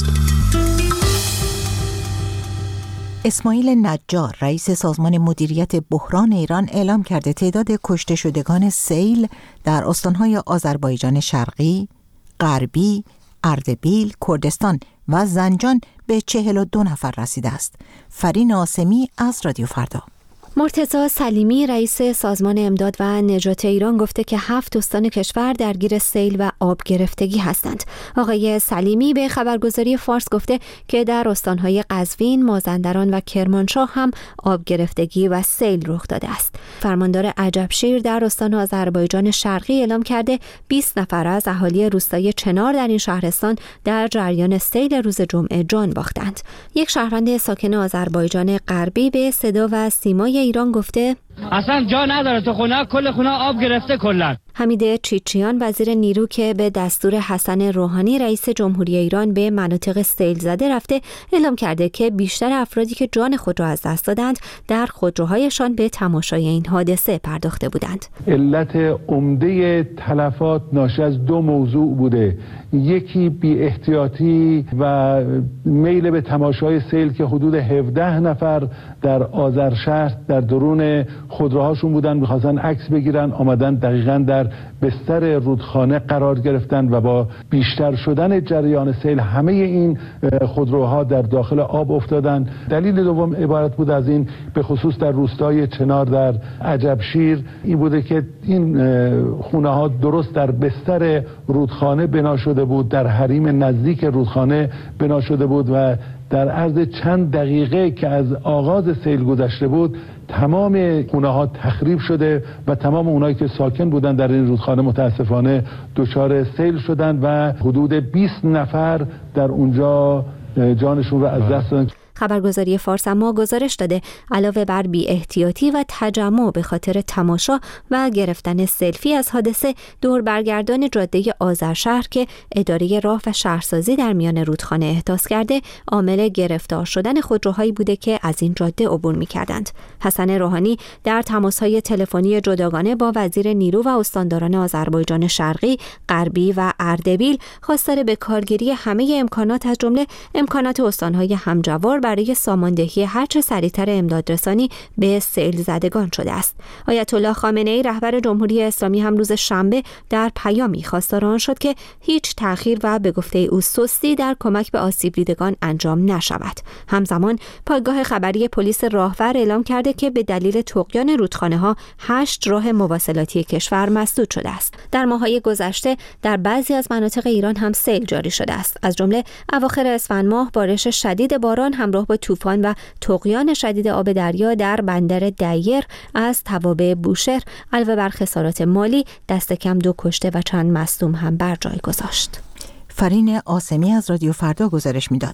اسماعیل نجار رئیس سازمان مدیریت بحران ایران اعلام کرده تعداد کشته شدگان سیل در استان‌های آذربایجان شرقی، غربی، اردبیل، کردستان و زنجان به 42 نفر رسیده است. فرین آسمی از رادیو فردا. مرتضی سلیمی رئیس سازمان امداد و نجات ایران گفته که 7 استان کشور درگیر سیل و آب گرفتگی هستند. آقای سلیمی به خبرگزاری فارس گفته که در استان‌های قزوین، مازندران و کرمانشاه هم آب گرفتگی و سیل رخ داده است. فرماندار عجبشیر در استان آذربایجان شرقی اعلام کرده 20 نفر از اهالی روستای چنار در این شهرستان در جریان سیل روز جمعه جان باختند. یک شهروند ساکن آذربایجان غربی به صدا و سیمای ایران گفته اصلا جا نداره تو خونه، کل خونه آب گرفته کلا. حمید چیچیان وزیر نیرو که به دستور حسن روحانی رئیس جمهوری ایران به مناطق سیل زده رفته اعلام کرده که بیشتر افرادی که جان خود را از دست دادند در خودروهایشان به تماشای این حادثه پرداخته بودند. علت عمده تلفات ناشی از 2 موضوع بوده. یکی بی احتیاطی و میل به تماشای سیل که حدود 17 نفر در آذرشهر در درون خودروهاشون بودن، می‌خواستن عکس بگیرن، آمدن دقیقاً در بستر رودخانه قرار گرفتن و با بیشتر شدن جریان سیل همه این خودروها در داخل آب افتادن. دلیل دوم عبارت بود از این، به خصوص در روستای چنار در عجبشیر، این بوده که این خونه ها درست در بستر رودخانه بنا شده بود، در حریم نزدیک رودخانه بنا شده بود و در عرض چند دقیقه که از آغاز سیل گذشته بود تمام خونه ها تخریب شده و تمام اونایی که ساکن بودن در این رودخانه متاسفانه دچار سیل شدن و حدود 20 نفر در اونجا جانشون رو از دست دادن. خبرگزاری فارس اما گزارش داده علاوه بر بی احتیاطی و تجمع به خاطر تماشا و گرفتن سلفی از حادثه، دور برگردان جاده آذرشهر که اداره راه و شهرسازی در میان رودخانه احداث کرده، عامل گرفتار شدن خودروهایی بوده که از این جاده عبور می‌کردند. حسن روحانی در تماس‌های تلفنی جداگانه با وزیر نیرو و استانداران آذربایجان شرقی، غربی و اردبیل خواستار به کارگیری همه امکانات از جمله امکانات استان‌های همجوار برای ساماندهی هرچه سریعتر امدادرسانی به سیل زدگان شده است. آیت الله خامنه‌ای رهبر جمهوری اسلامی هم روز شنبه در پیامی خواستار آن شد که هیچ تأخیر و به گفته او سستی در کمک به آسیب دیدگان انجام نشود. همزمان پایگاه خبری پلیس راهور اعلام کرده که به دلیل طغیان رودخانه‌ها 8 راه مواصلاتی کشور مسدود شده است. در ماه‌های گذشته در بعضی از مناطق ایران هم سیل جاری شده است. از جمله اواخر اسفند ماه بارش شدید باران همراه با طوفان و طغیان شدید آب دریا در بندر دیر از توابع بوشهر علاوه بر خسارات مالی دست کم 2 کشته و چند مصدوم هم بر جای گذاشت. فرین آسمی از رادیو فردا گزارش میداد.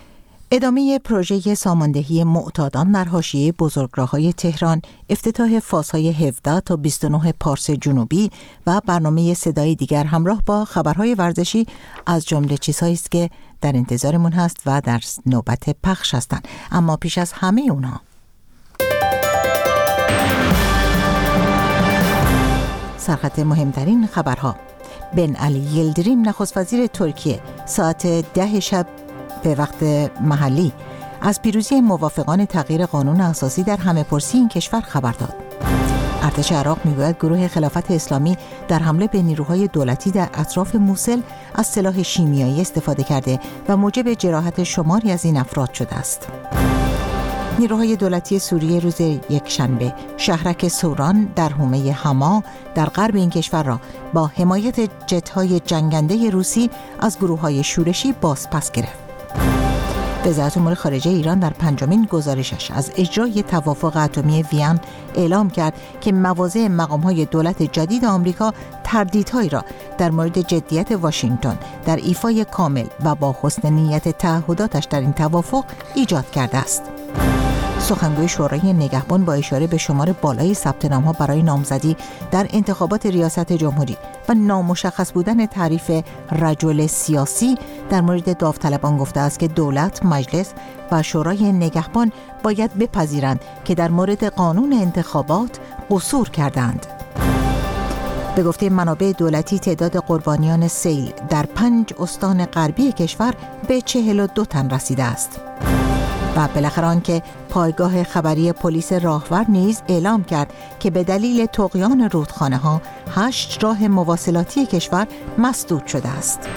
ادامه پروژه ساماندهی معتادان در حاشیه بزرگراه‌های تهران، افتتاح فازهای 17 تا 29 پارس جنوبی و برنامه صدای دیگر همراه با خبرهای ورزشی از جمله چیزهایی است که در انتظارمون هست و در نوبت پخش هستند. اما پیش از همه اونها سرخط مهمترین خبرها. بن علی یلدریم نخست وزیر ترکیه ساعت 10 شب به وقت محلی از پیروزی موافقان تغییر قانون اساسی در همه‌پرسی این کشور خبر داد. ارتش عراق میگوید گروه خلافت اسلامی در حمله به نیروهای دولتی در اطراف موصل از سلاح شیمیایی استفاده کرده و موجب جراحت شماری از این افراد شده است. نیروهای دولتی سوریه روز یکشنبه شهرک سوران در حومه حما در غرب این کشور را با حمایت جت‌های جنگنده روسی از گروه‌های شورشی بازپس گرفت. وزارت امور خارجه ایران در 5مین گزارشش از اجرای توافق اتمی وین اعلام کرد که مواضع مقام‌های دولت جدید آمریکا تردیدهایی را در مورد جدیت واشنگتن در ایفای کامل و با حسن نیت تعهداتش در این توافق ایجاد کرده است. سخنگوی شورای نگهبان با اشاره به شمار بالای ثبت نام‌ها برای نامزدی در انتخابات ریاست جمهوری و نامشخص بودن تعریف رجل سیاسی در مورد داوطلبان گفته است که دولت، مجلس و شورای نگهبان باید بپذیرند که در مورد قانون انتخابات قصور کردند. به گفته منابع دولتی تعداد قربانیان سیل در 5 استان غربی کشور به 42 تن رسیده است. و بالاخره آنکه پایگاه خبری پلیس راهور نیز اعلام کرد که به دلیل طغیان رودخانه‌ها 8 راه مواصلاتی کشور مسدود شده است.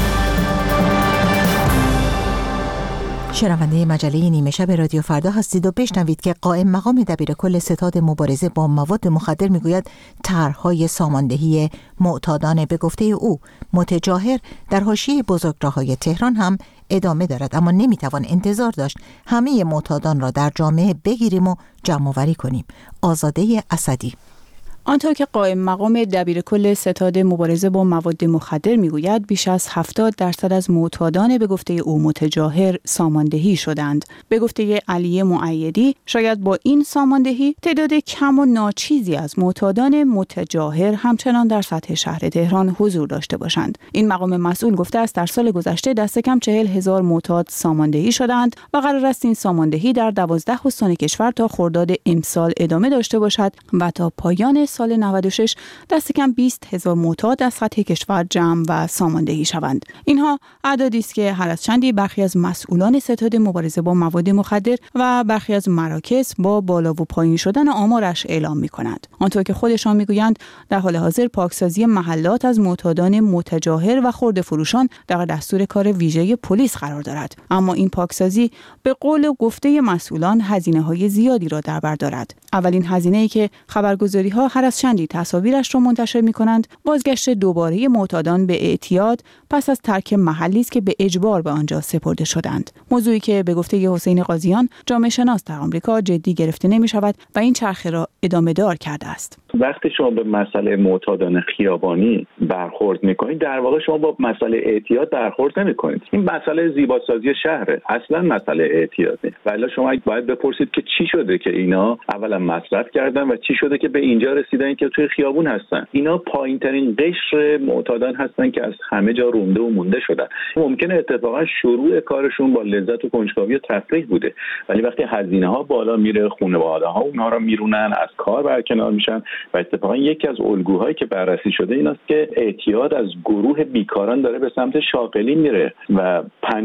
شنونده مجله نیمه شب رادیو فردا هستید و بشنوید که قائم مقام دبیرکل ستاد مبارزه با مواد مخدر میگوید طرح‌های ساماندهی معتادان به گفته او متجاهر در حاشیه بزرگراه‌های تهران هم ادامه دارد، اما نمیتوان انتظار داشت همه معتادان را در جامعه بگیریم و جمع‌آوری کنیم. آزاده اسدی. آنطور که قائم مقام دبیرکل ستاد مبارزه با مواد مخدر میگوید بیش از 70% از معتادان به گفته او متجاهر ساماندهی شدند. به گفته علی مؤیدی شاید با این ساماندهی تعداد کم و ناچیزی از معتادان متجاهر همچنان در سطح شهر تهران حضور داشته باشند. این مقام مسئول گفته است در سال گذشته دست کم 40,000 معتاد ساماندهی شدند و قرار است این ساماندهی در 12 استان کشور تا خرداد امسال ادامه داشته باشد و تا پایان سال 96 دست کم 20,000 معتاد از سطح کشور جمع و ساماندهی شوند. اینها اعدادی است که هر از چندی برخی از مسئولان ستاد مبارزه با مواد مخدر و برخی از مراکز با بالا و پایین شدن آمارش اعلام می‌کنند. آنطور که خودشان می‌گویند در حال حاضر پاکسازی محلات از معتادان متجاهر و خرده فروشان در دستور کار ویژه پلیس قرار دارد، اما این پاکسازی به قول گفته مسئولان هزینه‌های زیادی را در بر دارد. اولین هزینه‌ای که خبرگزاری‌ها هر از چندی تصاویرش را منتشر می‌کنند بازگشت دوباره معتادان به اعتیاد پس از ترک محلی است که به اجبار به آنجا سپرده شدند. موضوعی که به گفته حسین قاضیان جامعه شناس در آمریکا جدی گرفته نمی‌شود و این چرخه را ادامه دار کرده است. وقتی شما به مسئله معتادان خیابانی برخورد می‌کنید در واقع شما با مسئله اعتیاد برخورد نمی‌کنید. این مسئله زیباسازی شهره، اصلا مسئله اعتیاد نیست. ولی شما باید بپرسید که چی شده که اینا اولا مصرف کردن و چی شده که به اینجا رسیدن که توی خیابون هستن. اینا پایین‌ترین قشر معتادان هستن که از همه جا رونده و مونده شدن. ممکنه اتفاقا شروع کارشون با لذت و کنجکاوی و تفریح بوده، ولی وقتی هزینه‌ها بالا میره خانواده‌ها اونها رو میرونن، از کار برکنار میشن و اتفاقا یکی از الگوهایی که بررسی شده این است که اعتیاد از گروه بیکاران داره به سمت شاغلی میره و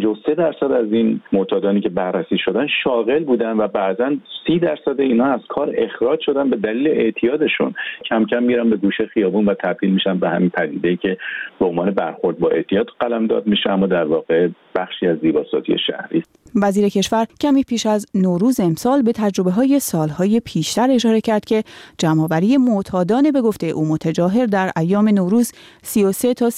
53% از این معتادانی که بررسی شدن شاغل بودن و بعضا 30% اینا از کار اخراج شدن به دلیل اعتیادشون. کم کم میرن به گوشه خیابون و تبدیل میشن به همین پدیده‌ای که به عنوان برخورد با اعتیاد قلمداد میشه، اما در واقع بخشی از زیباسازی شهری. وزیر کشور کمی پیش از نوروز امسال به تجربه‌های سالهای پیشتر اشاره کرد که جمع‌آوری معتادان به گفته او متجاهر در ایام نوروز 33 تا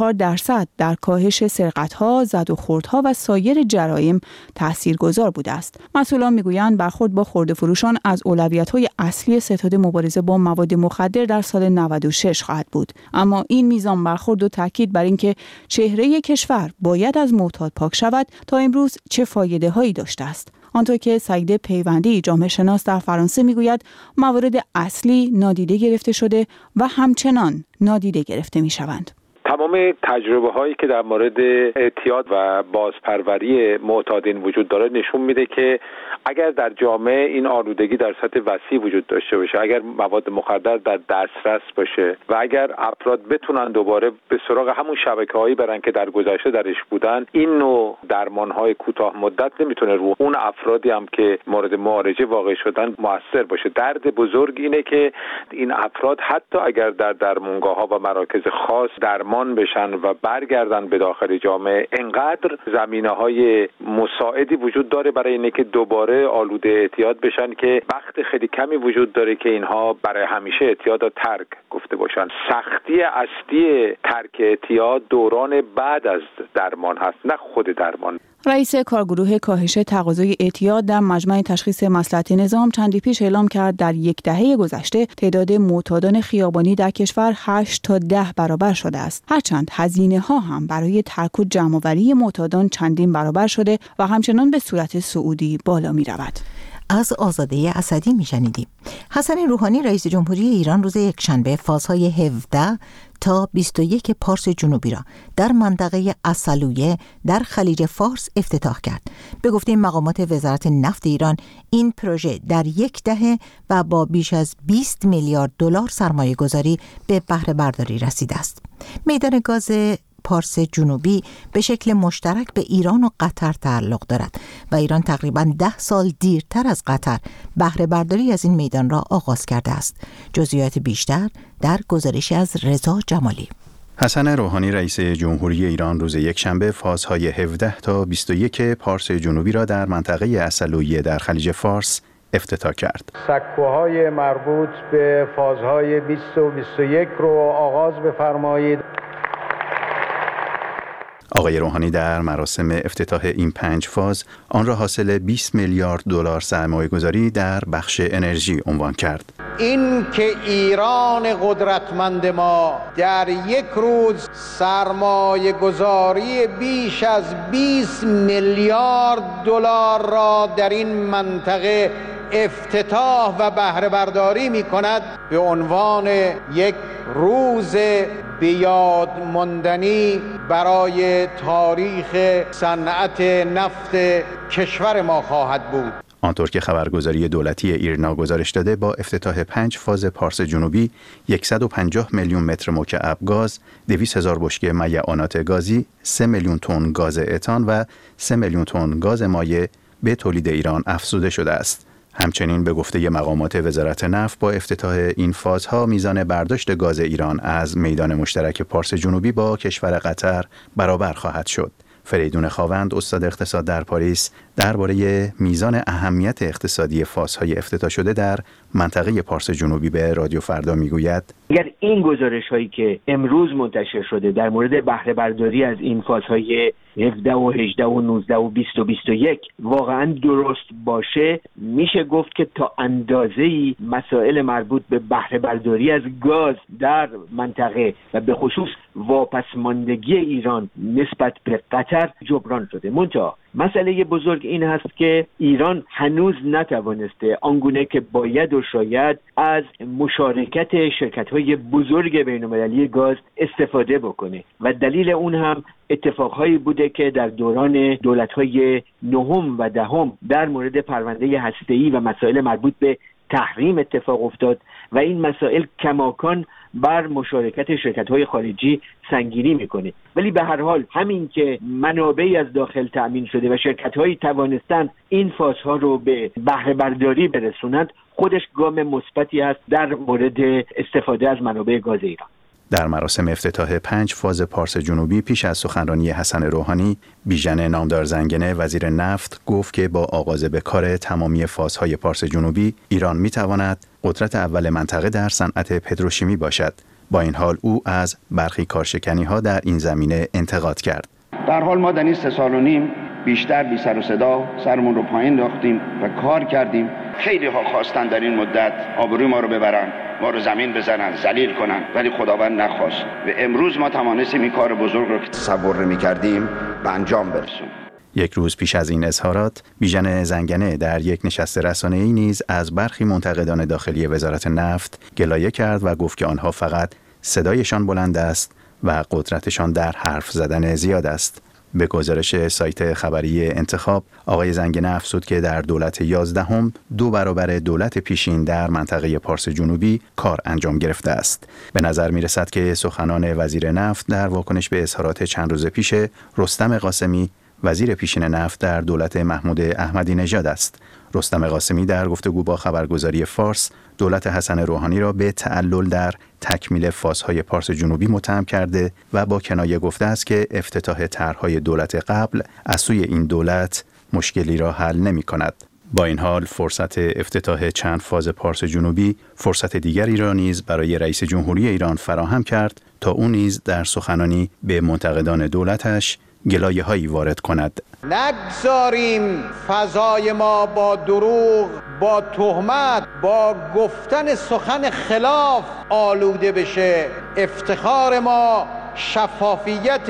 34% در کاهش سرقت‌ها، زد و خوردها و سایر جرایم تاثیرگذار بوده است. مسئولان میگویند برخورد با خرده فروشان از اولویت‌های اصلی ستاد مبارزه با مواد مخدر در سال 96 خواهد بود، اما این میزان برخورد و تاکید بر اینکه چهره کشور باید از معتاد پاک شود تا امروز چه فایده‌هایی داشته است. آنطور که سعید پیوندی جامعه شناس در فرانسه میگوید موارد اصلی نادیده گرفته شده و همچنان نادیده گرفته میشوند. تمام تجربه هایی که در مورد اعتیاد و بازپروری معتادین وجود داره نشون میده که اگر در جامعه این آلودگی در سطح وسیع وجود داشته باشه، اگر مواد مخدر در دسترس باشه و اگر افراد بتونن دوباره به سراغ همون شبکه‌هایی برن که در گذشته درش بودن، این نوع درمان‌های کوتاه مدت نمیتونه رو اون افرادی هم که مورد معالجه واقع شدن موثر باشه. درد بزرگ اینه که این افراد حتی اگر در درمانگاه‌ها و مراکز خاص درمان بشن و برگردن به داخل جامعه، انقدر زمینه‌های مساعدی وجود داره برای اینکه دوباره آلوده اعتیاد بشن که وقت خیلی کمی وجود داره که اینها برای همیشه اعتیاد را ترک گفته باشن. سختی اصلی ترک اعتیاد دوران بعد از درمان هست، نه خود درمان. رئیس کارگروه کاهش تقاضای اعتیاد در مجمع تشخیص مصلحت نظام چندی پیش اعلام کرد در یک دهه گذشته تعداد معتادان خیابانی در کشور 8 تا 10 برابر شده است. هرچند هزینه ها هم برای ترک و جمع‌آوری معتادان چندین برابر شده و همچنان به صورت صعودی بالا می رود. از آزاده اسدی میشنیدیم. حسن روحانی رئیس جمهوری ایران روز یکشنبه فازهای 17 تا 21 پارس جنوبی را در منطقه عسلویه در خلیج فارس افتتاح کرد. به گفته مقامات وزارت نفت ایران این پروژه در یک دهه و با بیش از 20 میلیارد دلار سرمایه گذاری به بهره برداری رسیده است. میدان گاز پارس جنوبی به شکل مشترک به ایران و قطر تعلق دارد و ایران تقریباً 10 سال دیرتر از قطر بهره برداری از این میدان را آغاز کرده است. جزئیات بیشتر در گزارشی از رضا جمالی. حسن روحانی رئیس جمهوری ایران روز یکشنبه فازهای 17 تا 21 پارس جنوبی را در منطقه عسلویه در خلیج فارس افتتاح کرد. سکوهای مربوط به فازهای 20 و 21 رو آغاز بفرمایید. آقای روحانی در مراسم افتتاح این 5 فاز آن را حاصل 20 میلیارد دلار سرمایه‌گذاری در بخش انرژی عنوان کرد. این که ایران قدرتمند ما در یک روز سرمایه‌گذاری بیش از 20 میلیارد دلار را در این منطقه افتتاح و بهره برداری می کند به عنوان یک روز بیاد ماندنی برای تاریخ صنعت نفت کشور ما خواهد بود. آنطور که خبرگزاری دولتی ایرنا گزارش داده با افتتاح 5 فاز پارس جنوبی 150 میلیون متر مکعب گاز، 200,000 بشکه میعانات گازی، 3 میلیون تن گاز اتان و 3 میلیون تن گاز مایع به تولید ایران افزوده شده است. همچنین به گفته مقامات وزارت نفت با افتتاح این فازها میزان برداشت گاز ایران از میدان مشترک پارس جنوبی با کشور قطر برابر خواهد شد. فریدون خاوند استاد اقتصاد در پاریس درباره میزان اهمیت اقتصادی فازهای افتتاح شده در منطقه پارس جنوبی به رادیو فردا میگوید اگر این گزارش هایی که امروز منتشر شده در مورد بهره برداری از این فازهای 17 و 18 و 19 و 20 و 21 واقعا درست باشه، میشه گفت که تا اندازه‌ای مسائل مربوط به بهره برداری از گاز در منطقه و به خصوص واپسماندگی ایران نسبت به قطر جبران شده. منتها مسئله بزرگ این هست که ایران هنوز نتوانسته آنگونه که باید و شاید از مشارکت شرکت‌های بزرگ بین‌المللی گاز استفاده بکنه و دلیل اون هم اتفاقهایی بوده که در دوران دولت‌های نهم و دهم در مورد پرونده هسته‌ای و مسائل مربوط به تحریم اتفاق افتاد و این مسائل کماکان بر مشارکت شرکت‌های خارجی سنگینی میکنه. ولی به هر حال همین که منابعی از داخل تأمین شده و شرکت‌هایی توانستند این فازها رو به بهره برداری برسونند خودش گام مثبتی است در مورد استفاده از منابع گاز ایران. در مراسم افتتاح 5 فاز پارس جنوبی پیش از سخنرانی حسن روحانی، بیژن نامدار زنگنه وزیر نفت گفت که با آغاز به کار تمامی فازهای پارس جنوبی ایران میتواند قدرت اول منطقه در صنعت پتروشیمی باشد. با این حال او از برخی کارشکنی‌ها در این زمینه انتقاد کرد. در حال ما در این 3 سال و نیم بیشتر بی سر و صدا سرمون رو پایین انداختیم و کار کردیم. خیلی ها خواستن در این مدت آبروی ما رو ببرن، ما رو زمین بزنن، ذلیل کنن، ولی خداوند نخواست و امروز ما توانستیم این کار بزرگ رو که تصور می‌کردیم به انجام برسونیم. یک روز پیش از این اظهارات، بیژن زنگنه در یک نشست رسانه‌ای نیز از برخی منتقدان داخلی وزارت نفت گلایه کرد و گفت که آنها فقط صدایشان بلند است و قدرتشان در حرف زدن زیاد است. به گزارش سایت خبری انتخاب، آقای زنگنه افزود که در دولت 11 2 برابر دولت پیشین در منطقه پارس جنوبی کار انجام گرفته است. به نظر می رسد که سخنان وزیر نفت در واکنش به اظهارات چند روز پیش رستم قاسمی وزیر پیشین نفت در دولت محمود احمدی نژاد است. رستم قاسمی در گفتگو با خبرگزاری فارس دولت حسن روحانی را به تعلل در تکمیل فازهای پارس جنوبی متهم کرده و با کنایه گفته است که افتتاح طرح‌های دولت قبل از سوی این دولت مشکلی را حل نمی‌کند. با این حال فرصت افتتاح چند فاز پارس جنوبی فرصت دیگری را نیز برای رئیس جمهوری ایران فراهم کرد تا او نیز در سخنانی به منتقدان دولتش گلایه‌هایی وارد کند. نگذاریم فضای ما با دروغ، با تهمت، با گفتن سخن خلاف آلوده بشه. افتخار ما شفافیت،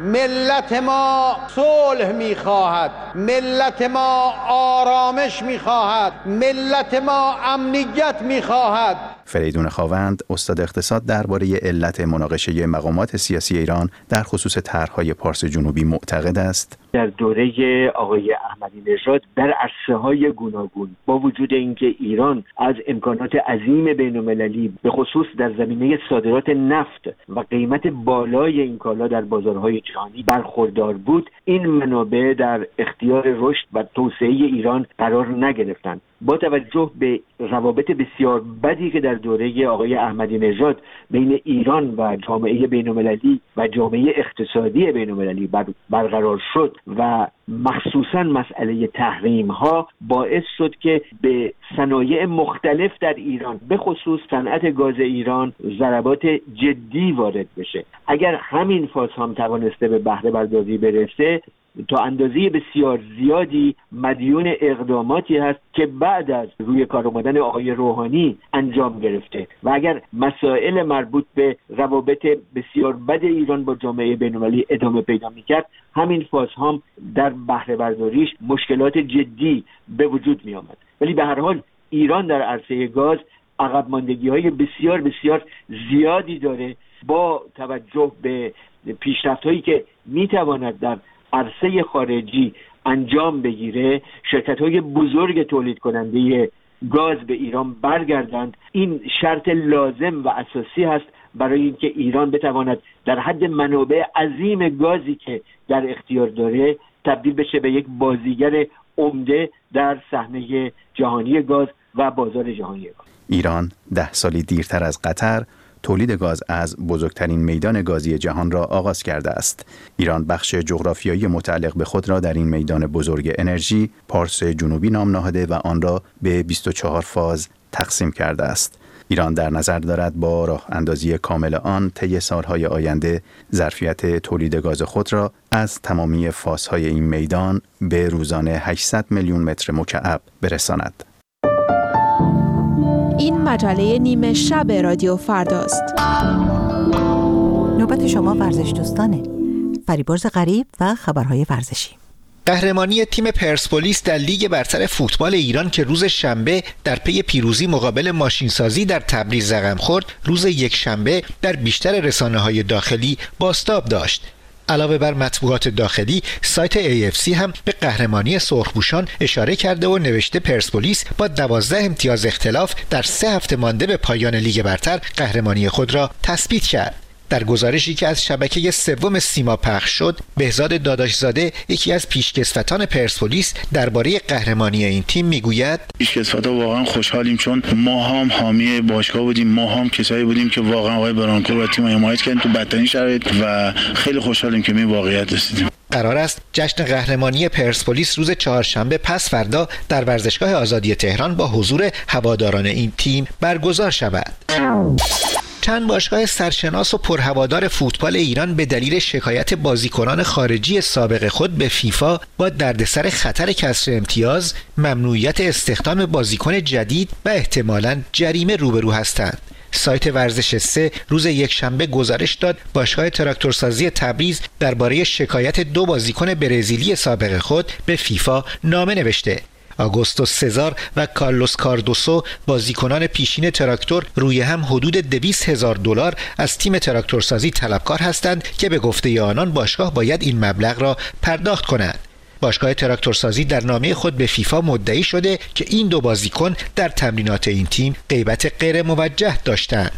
ملت ما صلح می‌خواهد، ملت ما آرامش می‌خواهد، ملت ما امنیت می‌خواهد. فریدون خاوند، استاد اقتصاد، درباره علت مناقشه مقامات سیاسی ایران در خصوص طرح‌های پارس جنوبی معتقد است در دوره آقای احمدی نژاد در عرصه‌های گوناگون با وجود اینکه ایران از امکانات عظیم بین‌المللی به خصوص در زمینه صادرات نفت و قیمت بالای این کالا در بازارهای جهانی برخوردار بود، این منابع در اختیار رشد و توسعه ایران قرار نگرفتند. با توجه به روابط بسیار بدی که در دوره آقای احمدی نژاد بین ایران و جامعه بین‌المللی و جامعه اقتصادی بین‌المللی برقرار شد و مخصوصاً مسئله تحریم ها باعث شد که به صنایع مختلف در ایران به خصوص صنعت گاز ایران ضربات جدی وارد بشه. اگر همین فاز هم توانسته به بهره برداری برسه، تا اندازه بسیار زیادی مدیون اقداماتی هست که بعد از روی کار آمدن آقای روحانی انجام گرفته و اگر مسائل مربوط به روابط بسیار بد ایران با جامعه بین‌المللی ادامه پیدا می‌کرد، همین فاز هم در بهره برداریش مشکلات جدی به وجود می آمد. ولی به هر حال ایران در عرصه گاز عقب ماندگی‌های بسیار بسیار زیادی داره. با توجه به پیشرفت‌هایی که می‌تواند در عرصه خارجی انجام بگیره، شرکت‌های بزرگ تولید کننده گاز به ایران برگردند. این شرط لازم و اساسی هست برای اینکه ایران بتواند در حد منابع عظیم گازی که در اختیار داره تبدیل بشه به یک بازیگر عمده در صحنه جهانی گاز و بازار جهانی گاز. ایران 10 سالی دیرتر از قطر تولید گاز از بزرگترین میدان گازی جهان را آغاز کرده است. ایران بخش جغرافیایی متعلق به خود را در این میدان بزرگ انرژی پارس جنوبی نام نهاده و آن را به 24 فاز تقسیم کرده است. ایران در نظر دارد با راه اندازی کامل آن طی سالهای آینده ظرفیت تولید گاز خود را از تمامی فازهای این میدان به روزانه 800 میلیون متر مکعب برساند. این مجله نیمه شب رادیو فرداست. نوبت شما ورزش دوستانه. فریبرز غریب و خبرهای ورزشی. قهرمانی تیم پرسپولیس در لیگ برتر فوتبال ایران که روز شنبه در پی پیروزی مقابل ماشینسازی در تبریز رقم خورد، روز یکشنبه در بیشتر رسانه‌های داخلی بازتاب داشت. علاوه بر مطبوعات داخلی، سایت AFC هم به قهرمانی سرخپوشان اشاره کرده و نوشته پرسپولیس با 12 امتیاز اختلاف در 3 هفته مانده به پایان لیگ برتر قهرمانی خود را تثبیت کرد. در گزارشی که از شبکه سوم سیما پخش شد، بهزاد داداشزاده یکی از پیشکسوتان پرسپولیس درباره قهرمانی این تیم میگوید: پیشکسوتا واقعا خوشحالیم چون ما هم حامی باشگاه بودیم، ما هم کسایی بودیم که واقعا آقای برانکو و تیم حمایت کردیم تو بدترین شرایط و خیلی خوشحالیم که این واقعیت رسیدیم. قرار است جشن قهرمانی پرسپولیس روز چهارشنبه پس فردا در ورزشگاه آزادی تهران با حضور هواداران این تیم برگزار شود. چند باشگاه سرشناس و پرهوادار فوتبال ایران به دلیل شکایت بازیکنان خارجی سابق خود به فیفا با دردسر خطر کسر امتیاز، ممنوعیت استخدام بازیکن جدید و احتمالاً جریمه روبرو هستند. سایت ورزش 3 روز یکشنبه گزارش داد باشگاه تراکتورسازی تبریز درباره شکایت 2 بازیکن برزیلی سابق خود به فیفا نامه نوشته. آگوستو سزار و کارلوس کاردوسو بازیکنان پیشین تراکتور روی هم حدود $200,000 از تیم تراکتورسازی طلبکار هستند که به گفته آنان باشگاه باید این مبلغ را پرداخت کنند. باشگاه تراکتورسازی در نامه خود به فیفا مدعی شده که این 2 بازیکن در تمرینات این تیم غیبت غیر موجه داشتند.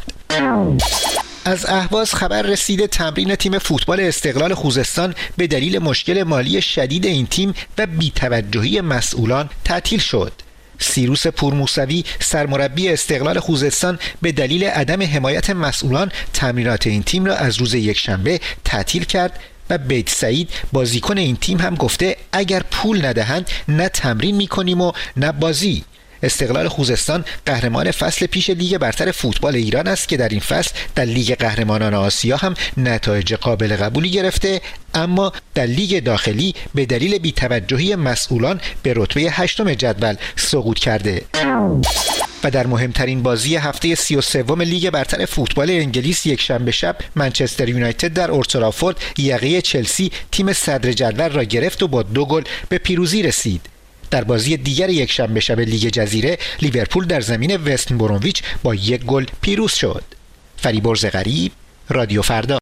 از اهواز خبر رسیده تمرین تیم فوتبال استقلال خوزستان به دلیل مشکل مالی شدید این تیم و بی‌توجهی مسئولان تعطیل شد. سیروس پورموسوی سرمربی استقلال خوزستان به دلیل عدم حمایت مسئولان تمرینات این تیم را از روز یکشنبه تعطیل کرد و بیت سعید بازیکن این تیم هم گفته اگر پول ندهند نه تمرین می‌کنیم و نه بازی. استقلال خوزستان قهرمان فصل پیش لیگ برتر فوتبال ایران است که در این فصل در لیگ قهرمانان آسیا هم نتایج قابل قبولی گرفته، اما در لیگ داخلی به دلیل بی‌توجهی مسئولان به رتبه 8 جدول سقوط کرده. و در مهمترین بازی هفته 33 لیگ برتر فوتبال انگلیس یکشنبه شب منچستر یونایتد در اولترافورد یقه چلسی تیم صدر جدول را گرفت و با 2 گل به پیروزی رسید. در بازی دیگر یکشنبه شب لیگ جزیره لیورپول در زمین وست برونویچ با 1 گل پیروز شد. فریبرز غریب، رادیو فردا.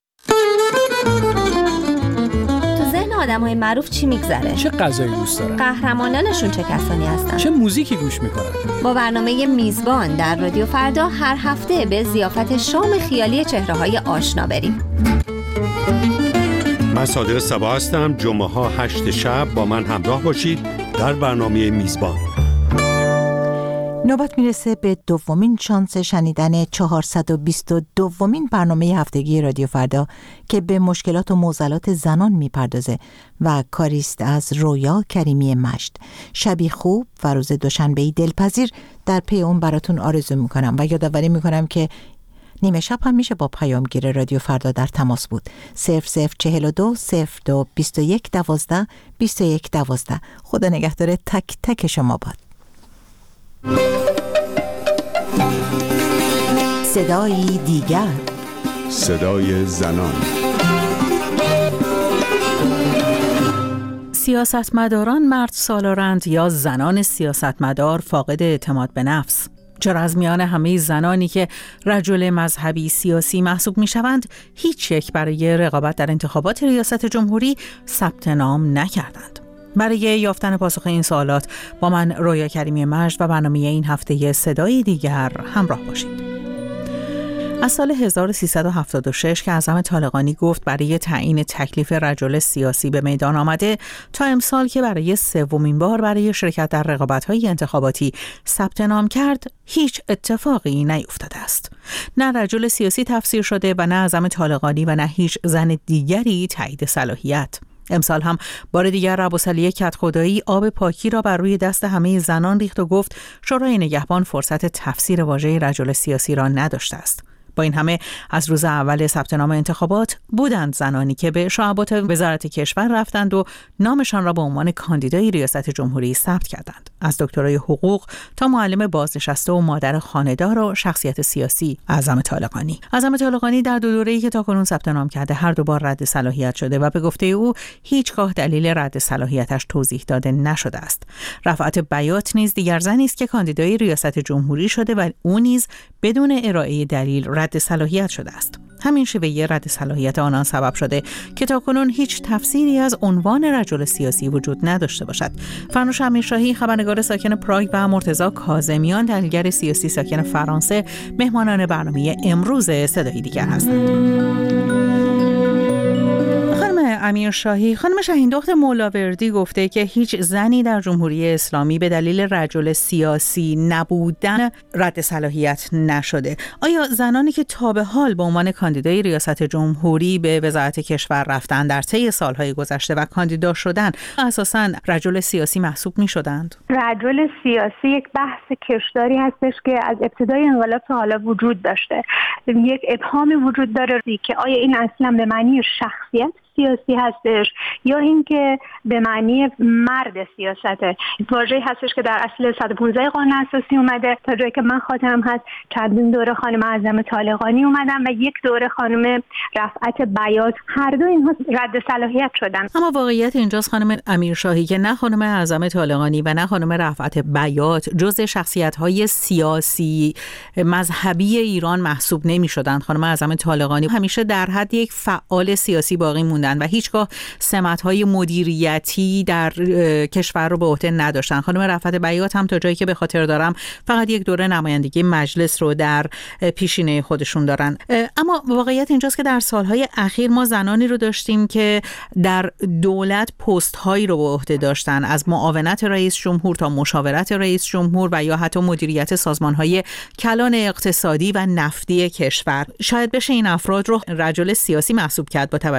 آدمای معروف چی میگذره؟ چه غذایی دوست دارن؟ قهرمانانشون چه کسانی هستن؟ چه موزیکی گوش میکنن؟ با برنامه میزبان در رادیو فردا هر هفته به ضیافت شام خیالی چهره‌های آشنا بریم. من صادق صبا هستم. جمعه ها 8 شب با من همراه باشید در برنامه میزبان. نوبت میرسه به دومین شانس شنیدن 422مین برنامه هفتگی رادیو فردا که به مشکلات و معضلات زنان میپردازه و کاریست از رویا کریمی مشت. شبی خوب و روز دوشنبه‌ای دلپذیر در پی اون براتون آرزو میکنم و یادآوری میکنم که نیمه شب هم میشه با پیامگیر رادیو فردا در تماس بود. 0042 02 21 12 21 12. خدا نگهدار تک تک شما باد. صدای دیگر، صدای زنان. سیاستمداران مرد سالارند یا زنان سیاستمدار فاقد اعتماد به نفس؟ چرا از میان همه زنانی که رجل مذهبی سیاسی محسوب می شوند هیچ یک برای رقابت در انتخابات ریاست جمهوری ثبت نام نکردند؟ برای یافتن پاسخ این سوالات با من رویا کریمی مجد و برنامه این هفته صدای دیگر همراه باشید. از سال 1376 که اعظم طالقانی گفت برای تعیین تکلیف رجل سیاسی به میدان آمده تا امسال که برای 3مین بار برای شرکت در رقابت‌های انتخاباتی ثبت نام کرد، هیچ اتفاقی نیفتاده است. نه رجل سیاسی تفسیر شده و نه اعظم طالقانی و نه هیچ زن دیگری تایید صلاحیت. امسال هم بار دیگر ابوسعلی کدخدایی آب پاکی را بر روی دست همه زنان ریخت و گفت شورای نگهبان فرصت تفسیر واژه رجل سیاسی را نداشته است. با این همه از روز اول ثبت نام انتخابات بودند زنانی که به شعبات وزارت کشور رفتند و نامشان را به عنوان کاندیدای ریاست جمهوری ثبت کردند. از دکترای حقوق تا معلم بازنشسته و مادر خانه‌دار و شخصیت سیاسی اعظم طالقانی. اعظم طالقانی در 2 دوره‌ای که تاکنون ثبت نام کرده هر 2 بار رد صلاحیت شده و به گفته او هیچگاه دلیل رد صلاحیتش توضیح داده نشده است. رفعت بیات نیز دیگر زنی است که کاندیدای ریاست جمهوری شده و او نیز بدون ارائه دلیل رد صلاحیت شده است. همین شیوه رد صلاحیت آنان سبب شده که تاکنون هیچ تفسیری از عنوان رجل سیاسی وجود نداشته باشد. فرنوش امیرشاهی خبرنگار ساکن پراگ و مرتضی کاظمیان تحلیلگر سیاسی ساکن فرانسه مهمانان برنامه امروز صدای دیگر هستند. امیرشاهی، خانم شاهیندخت مولاوردی گفته که هیچ زنی در جمهوری اسلامی به دلیل رجل سیاسی نبودن رد صلاحیت نشده. آیا زنانی که تا به حال به عنوان کاندیدای ریاست جمهوری به وزارت کشور رفتن در طی سالهای گذشته و کاندیدا شدن اساساً رجل سیاسی محسوب می شدند؟ رجل سیاسی یک بحث کشداری هستش که از ابتدای انقلاب تا حالا وجود داشته. یک ابهامی وجود داره که آیا این اصلا به معنی شخصیت سیاسی هستش یا اینکه به معنی مرد سیاسته. واژه‌ای هستش که در اصل 115 قانون اساسی اومده. تا جایی که من خاطرم هست چندین دوره خانم اعظم طالقانی اومدن و یک دوره خانم رفعت بیات، هر دو اینها رد صلاحیت شدن. اما واقعیت اینجاست خانم امیرشاهی که نه خانم اعظم طالقانی و نه خانم رفعت بیات جز شخصیت‌های سیاسی مذهبی ایران محسوب نمی‌شدند. خانم اعظم طالقانی همیشه در حد یک فعال سیاسی باقی موندن و هیچگاه سمت‌های مدیریتی در کشور رو به عهده نداشتن. خانم رفعت بیات هم تا جایی که به خاطر دارم فقط یک دوره نمایندگی مجلس رو در پیشینه خودشون دارن. اما واقعیت اینجاست که در سالهای اخیر ما زنانی رو داشتیم که در دولت پست‌هایی رو به عهده داشتن، از معاونت رئیس جمهور تا مشاورت رئیس جمهور و یا حتی مدیریت سازمان‌های کلان اقتصادی و نفتی کشور. شاید بشه این افراد رو رجل سیاسی محسوب کرد با توجه به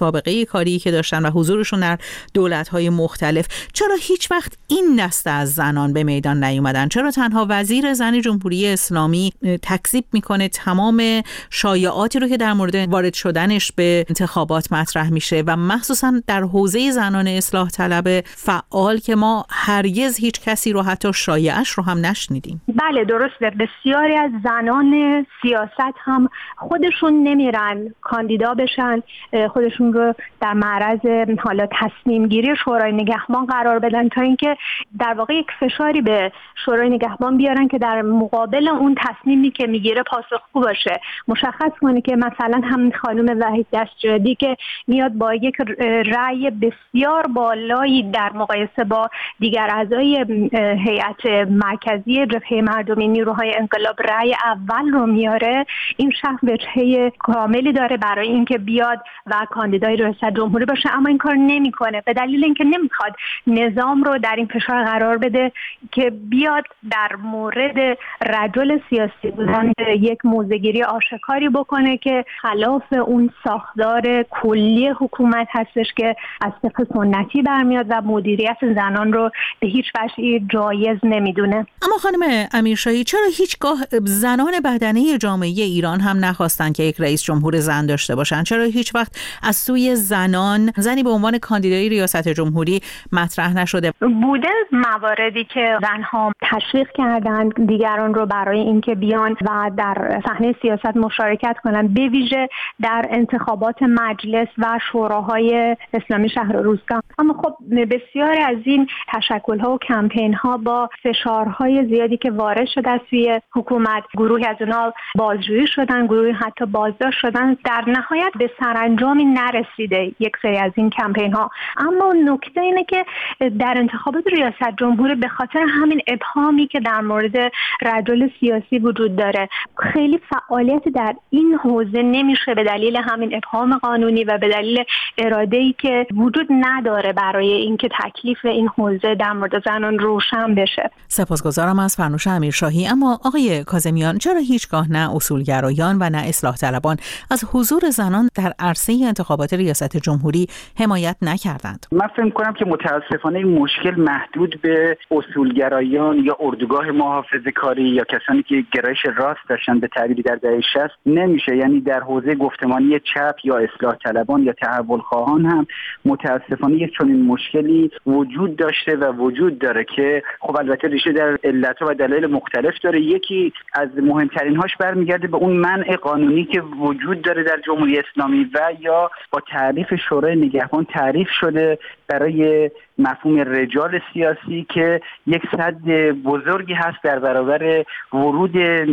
سابقه کاری که داشتن و حضورشون در دولت‌های مختلف، چرا هیچ وقت این دسته از زنان به میدان نیومدن؟ چرا تنها وزیر زن جمهوری اسلامی تکذیب میکنه تمام شایعاتی رو که در مورد وارد شدنش به انتخابات مطرح میشه و مخصوصا در حوزه زنان اصلاح طلب فعال که ما هرگز هیچ کسی رو حتی شایعش رو هم نشنیدیم؟ بله درسته، بسیاری از زنان سیاست هم خودشون نمیرن کاندیدا بشن، خودشون رو در معرض حالا تصمیم گیری شورای نگهبان قرار بدن تا اینکه در واقع یک فشاری به شورای نگهبان بیارن که در مقابل اون تصمیمی که میگیره پاسخگو باشه. مشخص کنه که مثلا هم خانم وحید دستجادی که میاد با یک رأی بسیار بالایی در مقایسه با دیگر اعضای هیئت مرکزی جبهه مردمی نیروهای انقلاب رأی اول رو میاره، این شخص وجهه کاملی داره برای اینکه بیاد و کاندیدای ریاست جمهوری باشه، اما این کار نمیکنه به دلیل اینکه نمیخواد نظام رو در این فشار قرار بده که بیاد در مورد رجل سیاسی بودن یک موضع‌گیری آشکاری بکنه که خلاف اون ساختار کلی حکومت هستش که از طبق سنتی برمیاد و مدیریت زنان رو به هیچ وجهی جایز نمیدونه. اما خانم امیرشاهی، چرا هیچگاه زنان بدنه جامعه ایران هم نخواستن که یک رئیس جمهور زن داشته باشن؟ چرا هیچ وقت از سوی زنان زنی به عنوان کاندیدای ریاست جمهوری مطرح نشده؟ بوده مواردی که زنها تشویق کردن دیگران رو برای اینکه بیان و در صحنه سیاست مشارکت کنن، به ویژه در انتخابات مجلس و شوراهای اسلامی شهر و روستا. اما خب بسیاری از این تشکل‌ها و کمپین‌ها با فشارهای زیادی که وارد شده از سوی حکومت، گروهی از اونها بازجویی شدن، گروهی حتی بازداشت شدن، در نهایت به سرانجامی نرسیده یک سری از این کمپین‌ها. اما نکته اینه که در انتخابات ریاست جمهوری به خاطر همین ابهامی که در مورد رجل سیاسی وجود داره، خیلی فعالیت در این حوزه نمیشه به دلیل همین ابهام قانونی و به دلیل اراده‌ای که وجود نداره برای اینکه تکلیف این حوزه در مورد زنان روشن بشه. سپاسگزارم از فرنوش امیرشاهی. اما آقای کاظمیان، چرا هیچگاه نه اصولگرایان و نه اصلاح طلبان از حضور زنان در عرصه انتخابات ریاست جمهوری حمایت نکردند؟ من فکر می‌کنم که متأسفانه این مشکل محدود به اصولگرایان یا اردوگاه محافظه‌کاری یا کسانی که گرایش راست داشتن به تعبیری در دهه 60 نمیشه. یعنی در حوزه گفتمانی چپ یا اصلاح طلبان یا تحول خواهان هم متأسفانه یک چنین مشکلی وجود داشته و وجود داره که خب البته ریشه در علت‌ها و دلایل مختلف داره. یکی از مهمترین‌هاش برمیگرده به اون منع قانونی که وجود داره در جمهوری اسلامی و یا با تعریف شورای نگهبان تعریف شده برای مفهوم رجال سیاسی که یک سد بزرگی هست در برابر ورود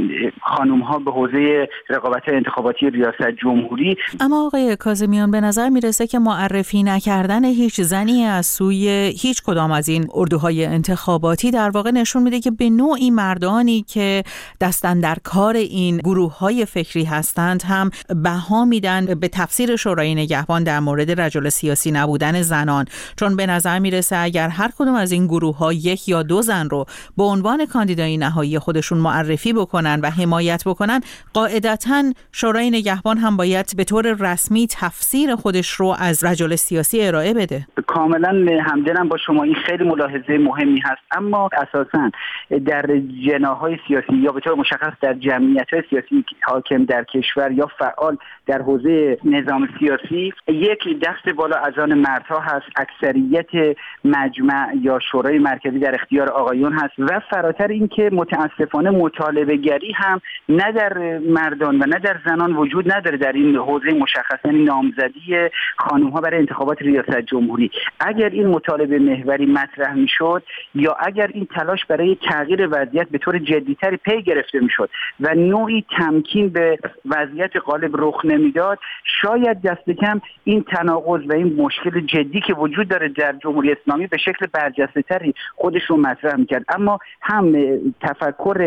خانم‌ها به حوزه رقابت‌های انتخاباتی ریاست جمهوری. اما آقای کاظمیان، به نظر میرسه که معرفی نکردن هیچ زنی از سوی هیچ کدام از این اردوهای انتخاباتی در واقع نشون میده که به نوعی مردانی که دستن در کار این گروه‌های فکری هستند هم بها میدن به تفسیر شورای نگهبان در مورد رجل سیاسی نبودن زنان، چون به نظر میرسه اگر هر کدوم از این گروه‌ها یک یا دو زن رو به عنوان کاندیدای نهایی خودشون معرفی بکنن و حمایت بکنن، قاعدتاً شورای نگهبان هم باید به طور رسمی تفسیر خودش رو از رجل سیاسی ارائه بده. کاملا همدلم با شما، این خیلی ملاحظه مهمی هست. اما اساساً در جناح‌های سیاسی یا به طور مشخص در جمعیت‌های سیاسی حاکم در کشور یا فعال در حوزه نظام سیاسی، یک دست بالا از آن مردها هست، اکثریت مجمع یا شورای مرکزی در اختیار آقایون هست و فراتر این که متاسفانه مطالبه گری هم نه در مردان و نه در زنان وجود نداره در این حوزه مشخص، یعنی نامزدی خانم‌ها برای انتخابات ریاست جمهوری. اگر این مطالبه محوری مطرح میشد یا اگر این تلاش برای تغییر وضعیت به طور جدی‌تری پی گرفته میشد و نوعی تمکین به وضعیت غالب رخ نمیداد، شاید دست کم این تناقض و این مشکل جدی که وجود داره در جمهوری اسلامی به شکل برجسته‌تری خودش رو مطرح میکرد. اما هم تفکر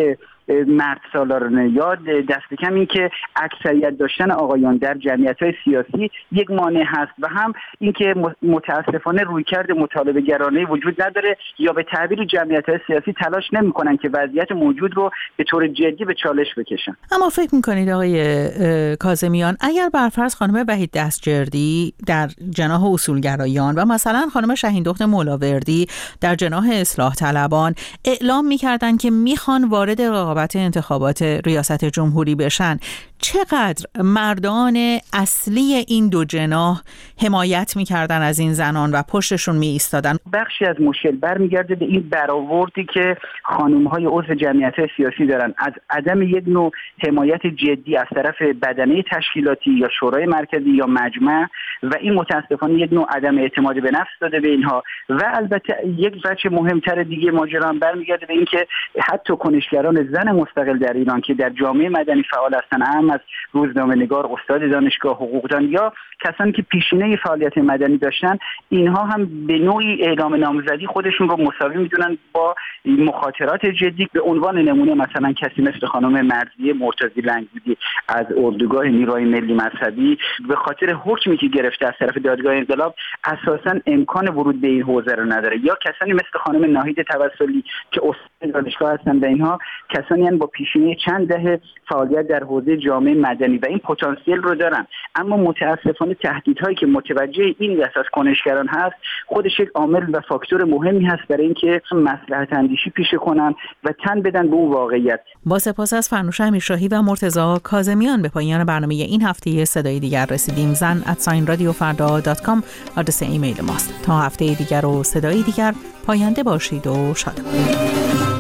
مرد سالارانه یا دست کم این که اکثریت داشتن آقایان در جمعیت‌های سیاسی یک مانع هست و هم اینکه متاسفانه رویکرد مطالبه گرانه وجود نداره یا به تعبیر جمعیت‌های سیاسی تلاش نمی‌کنن که وضعیت موجود رو به طور جدی به چالش بکشن. اما فکر می‌کنید آقای کاظمیان اگر برفرض خانم وحید دستجردی در جناح اصولگرایان و مثلا خانم شهیندخت مولاوردی در جناح اصلاح طلبان اعلام می‌کردن که میخوان وارد رقابت انتخابات ریاست جمهوری بشن، چقدر مردان اصلی این دو جناح حمایت میکردن از این زنان و پشتشون می ایستادن؟ بخشی از مشکل برمیگرده به این برآوردی که خانم‌های عضو جمعیت‌های سیاسی دارن از عدم یک نوع حمایت جدی از طرف بدنه تشکیلاتی یا شورای مرکزی یا مجمع و این متاسفانه یک نوع عدم اعتماد به نفس داده به اینها. و البته یک بچه مهمتر دیگه ماجرا هم برمیگرده به این که حتی کنشگران زن مستقل در ایران که در جامعه مدنی فعال هستن، از روزنامه‌نگار، استاد دانشگاه، حقوقدان یا کسانی که پیشینه فعالیت مدنی داشتن، اینها هم به نوعی اعلام نامزدی خودشون رو مساوی میدونن با مخاطرات جدی. به عنوان نمونه مثلا کسی مثل خانم مرضیه مرتضی لنگرودی از اردوگاه نیروهای ملی مذهبی به خاطر حکمی که گرفته از طرف دادگاه انقلاب اساساً امکان ورود به این حوزه رو نداره، یا کسانی مثل خانم ناهید توسلی که استاد دانشگاه هستن و اینها کسانی هستند با پیشینه چند دهه فعالیت در حوزه جامعه مدنی و این پتانسیل رو دارن، اما متاسفانه تهدیدهایی که متوجه این دست از کنشگران هست خودش یک عامل و فاکتور مهمی هست برای اینکه مصلحت اندیشی پیشه کنن و تن بدن به اون واقعیت. با سپاس از فرنوش امیرشاهی و مرتضی کاظمیان به پایان برنامه این هفته صدای دیگر رسیدیم. zan@radiofarda.com آدرس ایمیل ماست. تا هفته دیگر و صدای دیگر پاینده باشید و شاد باشید.